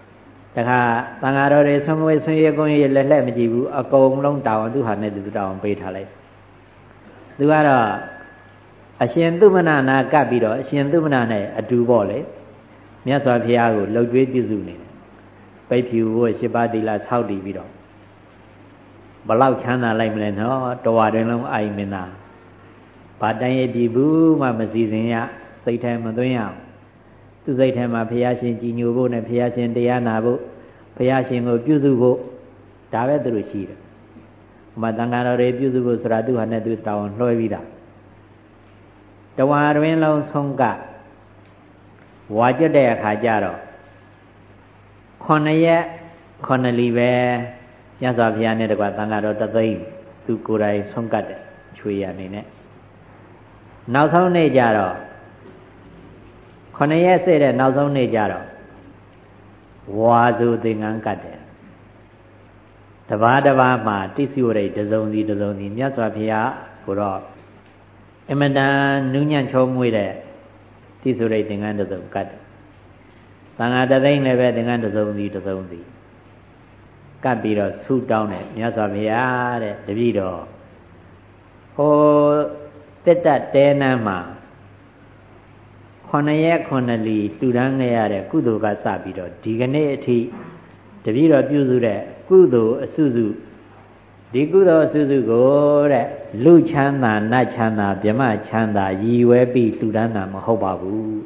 တခါသံဃာတော်တွေဆုံးမွေးဆွေးရကုန်းရလက်လက်မကြည့်ဘူးအကုန်လုံးတောင်းသူဟာနဲ့သူတောင်းပေးထားလိုက်သူကတော့အရှင်သုမနာနာကပ်ပြီးတော့အရှင်သုမနာနဲ့အတူပေါ့လေမြတ်စွာဘုရားကိုလှုပ်ကြွေးပြုစုနေတယ်ပိတ်ဖြူဝတ်ရှစ်ပါးသီလဆောက်တည်ပြီးတော့ဘလောက်ချမ်းသာလိုက်မလဲနော်တော်ဝါတွင်လုံးအိုင်မင်းသားဘာတိုင်းရပြီဘူးမှမစီစဉ်ရစိတ်ထဲမသွင်းရအောင်သူစိတ်ထဲမှာဘုရားရှင်ကြည်ညိုဖို့နဲ့ဘုရားရှင်တရားနာဖို့ဘုရားရှင်ကိုပြုစုဖို့ဒါပဲသူတို့ရှိတယ်။ဥမာသံဃာတော်တွေပြုစုဖို့ဆိုတာသူဟာနဲ့သူတောင်းလွှဲပြီးတာတဝါတွင်လုံးဆုံးကဝါကျွတ်တဲ့အခါကျတော့ခုနှစ်ရက်ခုနှစ်လီပဲမြတ်စွာဘုရားနဲ့တကွာသံဃာတော်တသိန်းသူကိုယ်တိုင်ဆုံးကတ်တယ်ချွေရနေနဲ့နောက်ဆုံးနေ့ကျတော့ခုနှစ်ရက်စေ့တဲ့နောက်ဆုံးနေ့ကျတော့ဝါစုသင်္ကန်းကတ်တယ်တပါးတပါးမှာတိစီဝရိတ်တစုံစီတစုံစီမြတ်စွာဘုရားကိုတော့အမတန်နူးညံ့ချုံးမွေ့တဲ့တိစီဝရိတ်သင်္ကန်းတစုံကတ်တယ်သံဃာတသိန်းလည်းပဲသင်္ကန်းတစုံစီတစုံစီကပ်ပြီးတော့ဆုတောင်းတယ်မြတ်စွာဘုရားတဲ့တပည့်တော်ဟိုတက်တတဲနန်းမှာခုနှစ်ရက်ခုနှစ်လီလှူဒန်းခဲ့ရတဲ့ကုသိုလ်ကစပြီးတော့ဒီကနေ့အထိတပည့်တော်ပြုစုတဲ့ကုသိုလ်အစုစုဒီကုသိုလ်အစုစုကိုတဲ့လူချမ်းသာနတ်ချမ်းသာဗြဟ္မချမ်းသာရည်ဝဲပြီးလှူဒန်းတာမဟုတ်ပါဘူး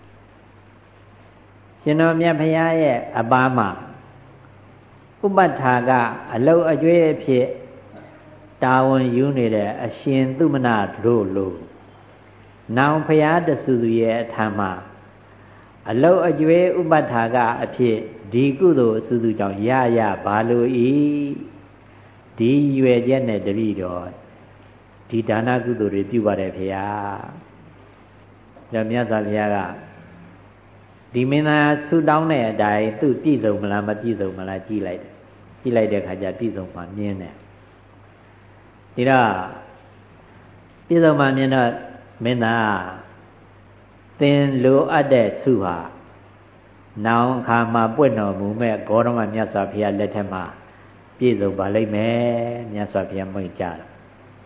ရှင်တော်မြတ်ဘုရားရဲ့အပါမှာဥပဋ္ဌာကအလုတ်အကျွေးအဖြစ်တာဝန်ယူနေတဲ့အရှင်သုမနာတို့လိုနောင်ဘုရားတဆူစုရဲ့အထံမှာအလုတ်အကျွေးဥပဋ္ဌာကအဖြစ်ဒီကုသိုလ်အစုစုကြောင့်ရရဘာလို့ဤဒီရွယ်ချက်နဲ့တပည့်တော်ဒီဒါနကုသိုလ်တွေပြုပါတယ်ဘုရားဒါမြတ်စွာဘုရားကဒီမင်းသားဆူတောင်းတဲ့အတိုင်းသူပြည့်စုံမလားမပြည့်စုံမလားကြည့်လိုက်တယ်ကြည့်လိုက်တဲ့အခါကျပြည့်စုံမှမြင်တယ်ဒီတော့ပြည့်စုံမှမြင်တော့မင်းသားသင်လိုအပ်တဲ့ဆုဟာနောင်အခါမှာပွင့်တော်မူမဲ့ဂေါရမမြတ်စွာဘုရားလက်ထက်မှာပြည့်စုံပါလိမ့်မယ်မြတ်စွာဘုရားမိန့်ကြားတယ်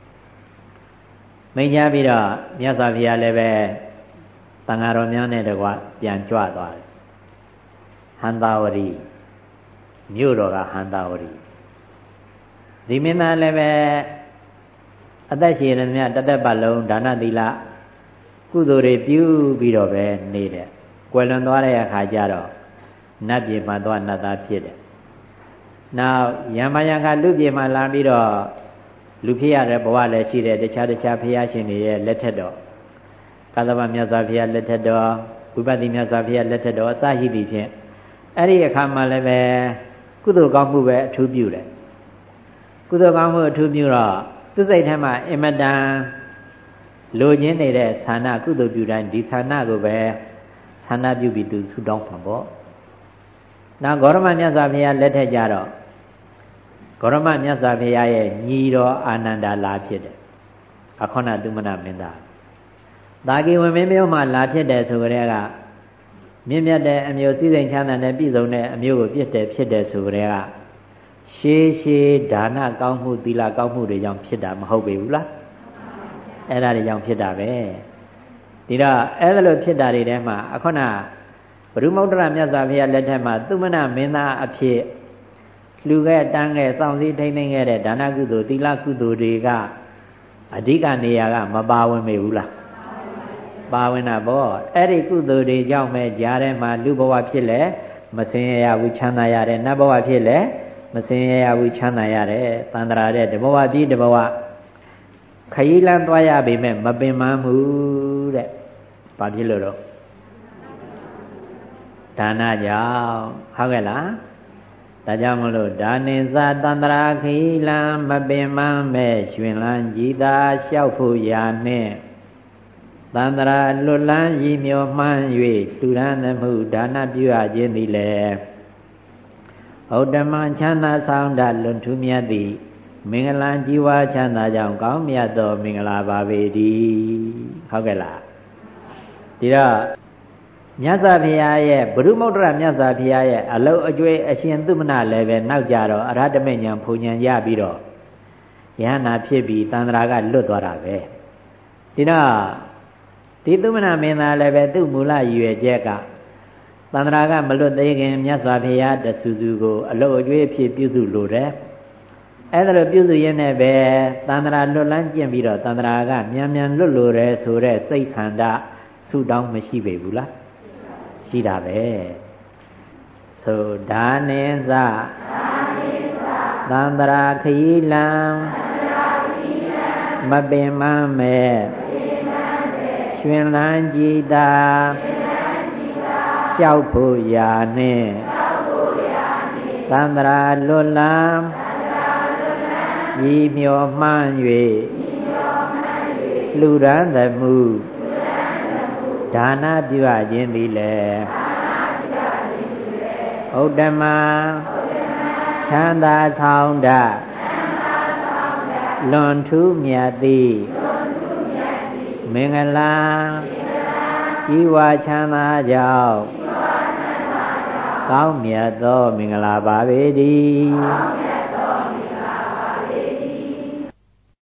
မိန့်ကြားပြီးတော့မြတ်စွာဘုရားလည်းပဲသံဃာတော်များနဲ့တကွပြန်ကြွသွားတယ်ဟန္တာဝရီမြို့တော်ကဟန္တာဝရီဒီမင်းသားလည်းပဲအသက်ရှင်နေမြတ်တသက်ပတ်လုံးဒါနသီလကုသိုလ်တွေပြုပြီးတော့ပဲနေတယ်ကွယ်လွန်သွားတဲ့အခါကျတော့နတ်ပြည်မှာသွားနတ်သားဖြစ်တယ်နောက်ယမယံကလူပြည်မှာလာပြီးတော့လူဖြစ်ရတဲ့ဘဝလည်းရှိတယ်တခြားတခြားဘုရားရှင်တွေရဲ့လက်ထက်တော့ကာသဗမြတ်စွာဘုရားလက်ထက်တော်ဝိပဿနာမြတ်စွာဘုရားလက်ထက်တော်အစရှိသည်ဖြင့်အဲ့ဒီအခါမှာလည်းပဲကုသိုလ်ကောင်းမှုပဲအထူးပြုတယ်ကုသိုလ်ကောင်းမှုအထူးပြုတော့သူစိတ်ထဲမှာအမတန်လိုချင်နေတဲ့ဌာနကုသိုလ်ပြုတိုင်းဒီဌာနကိုပဲဌာနပြုပြီးသူဆုတောင်းမှာပေါ့နောက်ဂေါရမမြတ်စွာဘုရားလက်ထက်ကြတော့ဂေါရမမြတ်စွာဘုရားရဲ့ညီတော်အာနန္ဒာလာဖြစ်တယ်အခဏသုမနာမင်းသားတာဂီဝင်မင်းမျိုးမှလာဖြစ်တယ်ဆိုကြတဲ့ကမြင့်မြတ်တဲ့အမျိုးစည်းစိမ်ချမ်းသာတဲ့ပြည်စုံတဲ့အမျိုးကိုပြည့်တယ်ဖြစ်တယ်ဆိုကြတဲ့ကရှေးရှေးဒါနကောင်းမှုသီလကောင်းမှုတွေကြောင့်ဖြစ်တာမဟုတ်ပေဘူးလားအဲ့ဒါတွေကြောင့်ဖြစ်တာပဲဒီတော့အဲ့ဒါလိုဖြစ်တာတွေထဲမှာအခုနဘုရုမုဒ္ဒရာမြတ်စွာဘုရားလက်ထက်မှာသုမနမင်းသားအဖြစ်လူခဲ့တန်းခဲ့စောင့်စည်းထိန်းသိမ်းခဲ့တဲ့ဒါနကုသိုလ်သီလကုသိုလ်တွေကအဓိကနေရာကမပါဝင်ပေဘူးလားပါဝင်တာပေါ့အဲ့ဒီကုသိုလ်တွေကြောင့်ပဲကြားထဲမှာလူဘဝဖြစ်လဲမဆင်းရဲရဘူးချမ်းသာရတယ်နတ်ဘဝဖြစ်လဲမဆင်းရဲရဘူးချမ်းသာရတယ်တန်ត្រာတဲ့တဘဝပြီးတဘဝခရီးလမ်းသွားရပေမဲ့မပင်ပန်းဘူးတဲ့ဘာဖြစ်လို့တော့ဒါနကြောင့်ဟုတ်ကဲ့လားဒါကြောင့်မလို့ဒါနိသတန္တရာခီလံမပင်မမဲ့ရှင်လန်းကြည်သာလျှောက်ဖို့ရာနဲ့တန္တရာလွတ်လန်းရည်မြော်မှန်း၍လူရန်သမှုဒါနပြုရခြင်းသည်လေဩတ္တမချမ်းသာဆောင်တလွန်ထူးမြတ်သည်မင်္ဂလာជីវာချမ်းသာကြောင့်ကောင်းမြတ်သောမင်္ဂလာပါပေတည်းဟုတ်ကဲ့လားဒီတော့မြတ်စွာဘုရားရဲ့ဘုရုမုဒ္ဒရာမြတ်စွာဘုရားရဲ့အလုံးအကျွေးအရှင်သုမနာလည်းပဲနောက်ကြတော့အရဟတမေညာဖူညာရပြီးတော့ယဟနာဖြစ်ပြီးသန္တရာကလွတ်သွားတာပဲဒီတော့ဒီသုမနာမင်းသားလည်းပဲသူ့မူလရည်ရွယ်ချက်ကသန္တရာကမလွတ်သေးခင်မြတ်စွာဘုရားတဆူဆူကိုအလုံးအကျွေးဖြစ်ပြုစုလိုတယ်အဲ့ဒါလိုပြုစုရင်းနဲ့ပဲသန္တရာလွတ်လန်းကျင့်ပြီးတော့သန္တရာကမြန်မြန်လွတ်လိုတယ်ဆိုတဲ့စိတ်ဆန္ဒဆုတောင်းမရှိပေဘူးလားရှိတာပဲဆိုဒါနေသသန္တရာခရီးလံမပင်မမဲ့ရှင်လန်းကြည်သာလျှောက်ဖို့ရာနဲ့သန္တရာလွတ်လန်းဤမျောမှန်း၍လူရန်သမှုဒါနပြုအပ်ခြင်းသည်လေဥဒ္ဓမချမ်းသာဆောင်တလွန်ထူးမြတ်သည်မင်္ဂလာဤဝါချမ်းသာကြောင့်ကောင်းမြတ်သောမင်္ဂလာပါပေတည်း